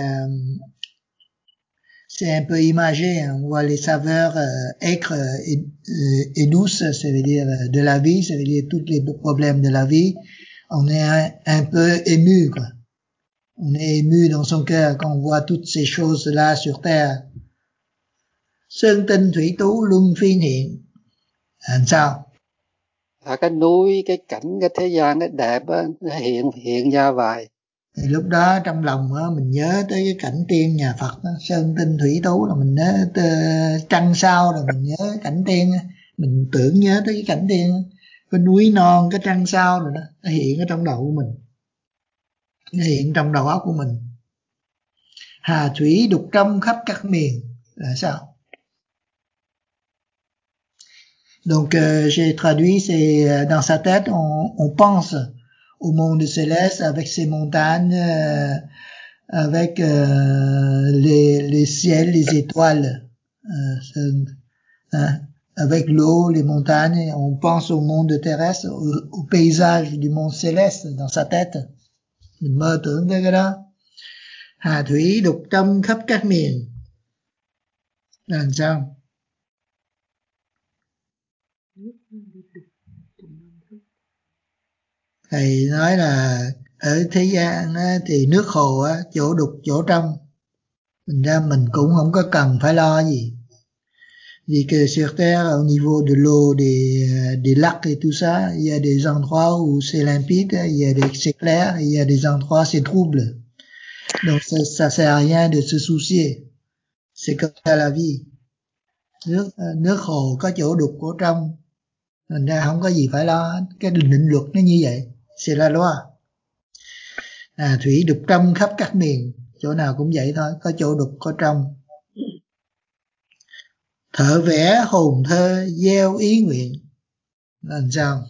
c'est un peu imagé, on voit les saveurs aigres et douces, ça veut dire de la vie, ça veut dire tous les problèmes de la vie. On est un peu ému, quoi. On est ému dans son cœur quand on voit toutes ces choses-là sur terre. Sơn tinh thủy tú luân phiên hiện. Làm sao? Cái núi, cái cảnh, cái thế gian cái đẹp á, nó hiện ra vài. Thì lúc đó trong lòng á, mình nhớ tới cái cảnh tiên nhà Phật đó, sơn tinh thủy tú là mình nhớ trăng sao, rồi mình nhớ cảnh tiên, mình tưởng nhớ tới cái cảnh tiên, cái núi non, cái trăng sao rồi đó, nó hiện ở trong đầu của mình, nó hiện trong đầu óc của mình. Hà thủy đục trong khắp các miền là sao? Donc j'ai traduit, c'est dans sa tête on pense au monde céleste avec ses montagnes, avec les ciels, les étoiles, avec l'eau, les montagnes. On pense au monde terrestre, au paysage du monde céleste dans sa tête. Mình mơ tưởng tới cái đó. Hà thủy đục trong khắp các miền. Làm sao? Thầy nói là ở thế gian á, thì nước hồ á, chỗ đục chỗ trong, thành ra mình cũng không có cần phải lo gì. Vì que sur Terre, au niveau de l'eau, des lacs et tout ça, il y a des endroits où c'est limpide, c'est clair, il y a des endroits c'est trouble. Donc ça sert à rien de se soucier. C'est comme ça la vie. Nước hồ có chỗ đục chỗ trong, thành ra không có gì phải lo. Cái định luật nó như vậy, c'est la loi. Thủy đục trong khắp các miền, chỗ nào cũng vậy thôi, có chỗ đục có trong. Thở vẽ hồn thơ gieo ý nguyện là làm sao?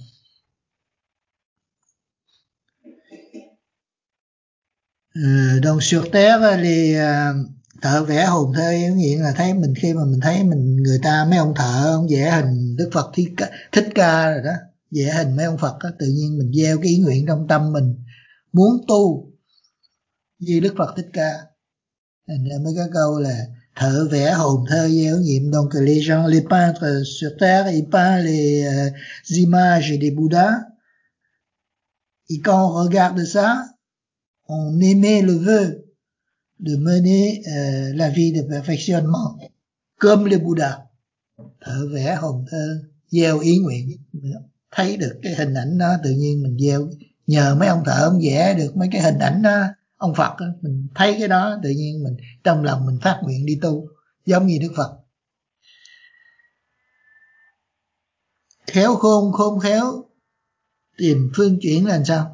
Donc sur terre thợ vẽ hồn thơ ý nguyện là thấy mình, khi mà mình thấy người ta mấy ông thợ ông vẽ hình Đức Phật Thích Ca rồi đó, vẽ hình mấy ông Phật đó, tự nhiên mình gieo cái ý nguyện trong tâm mình muốn tu như Đức Phật Thích Ca. Thành ra mới có câu là thợ vẽ hồn thơ gieo ý nguyện. Donc les gens, les peintres sur terre, ils peignent les images des Bouddhas. Et quand on regarde ça, on émet le vœu de mener la vie de perfectionnement comme les Bouddhas. Thợ vẽ hồn thơ gieo ý nguyện, thấy được cái hình ảnh đó, tự nhiên mình gieo, nhờ mấy ông thợ ông vẽ được mấy cái hình ảnh đó, ông Phật đó, mình thấy cái đó tự nhiên mình trong lòng mình phát nguyện đi tu giống như Đức Phật. Khéo khôn, khôn khéo tìm phương chuyển là làm sao?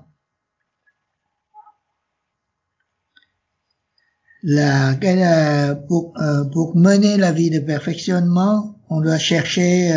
Là cái pour mener la vie de perfectionnement, on doit chercher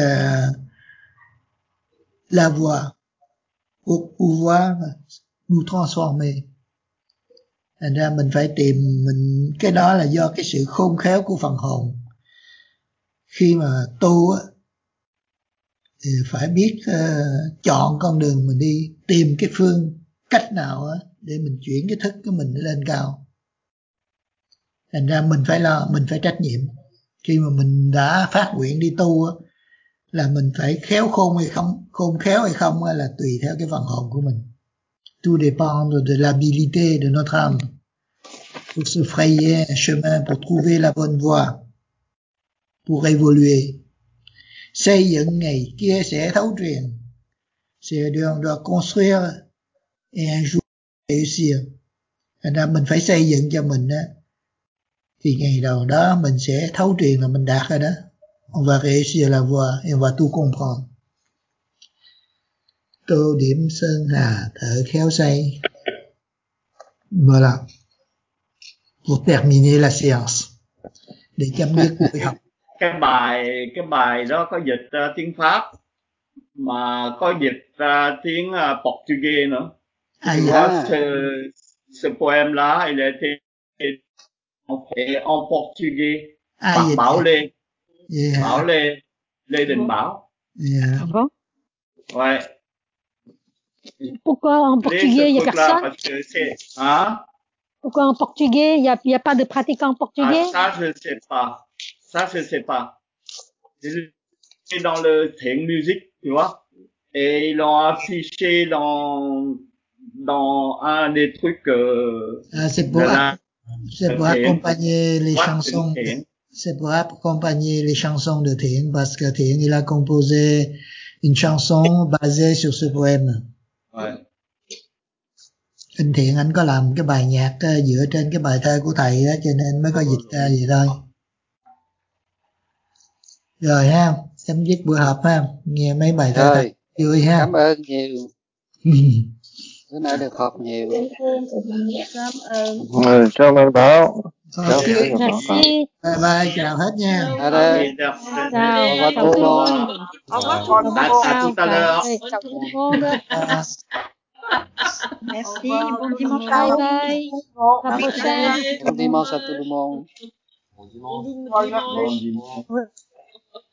la voie pour pouvoir nous transformer. Thành ra mình phải tìm mình, cái đó là do cái sự khôn khéo của phần hồn. Khi mà tu á thì phải biết chọn con đường mình đi, tìm cái phương cách nào á để mình chuyển cái thức của mình lên cao. Thành ra mình phải lo, mình phải trách nhiệm. Khi mà mình đã phát nguyện đi tu á, là mình phải khéo khôn hay không, khôn khéo hay không là tùy theo cái phần hồn của mình. Tout dépend de l'habilité de notre âme pour se frayer un chemin, pour trouver la bonne voie, pour évoluer. Xây dựng ngày kia sẽ thấu truyền, c'est on doit construire et un jour réussir. Thành ra mình phải xây dựng cho mình á, thì ngày đầu đó mình sẽ thấu truyền là mình đạt rồi đó. On va réussir la voie et on va tout comprendre. Tô điểm sơn hà thợ khéo say. Voilà. Pour terminer la séance. Để chấm dứt buổi học. Cái bài đó có dịch tiếng Pháp mà có dịch ra tiếng Portugais nữa. Ce poème là il a été en portugais par Bảo Lê. Bảo Lê Đình Bảo. Ouais. Pourquoi en portugais il y a personne? Parce que c'est Pourquoi en portugais il y a pas de pratiquants portugais? Ça je sais pas. Ça je sais pas. C'est dans le Thiện Music, tu vois. Et ils l'ont affiché dans un des trucs c'est pour accompagner les chansons. C'est pour accompagner les chansons de Thiện, parce que Thiện il a composé une chanson basée sur ce poème. Ouais. Anh Thiện anh có làm cái bài nhạc dựa trên cái bài thơ của thầy đó, cho nên mới có dịch ra vậy thôi. Rồi ha, chấm dứt buổi họp ha, nghe mấy bài thơ thầy vui ha. Cảm ơn nhiều. Bữa nay được họp nhiều. Cảm ơn Bảo. Merci. Bye bye, chào hết nha. Chào tout le monde. Au revoir. À tout à l'heure. Chào tout le monde. Merci, bon dimanche. Bye bye. À la prochaine. Bon dimanche à tout le monde. Bon dimanche.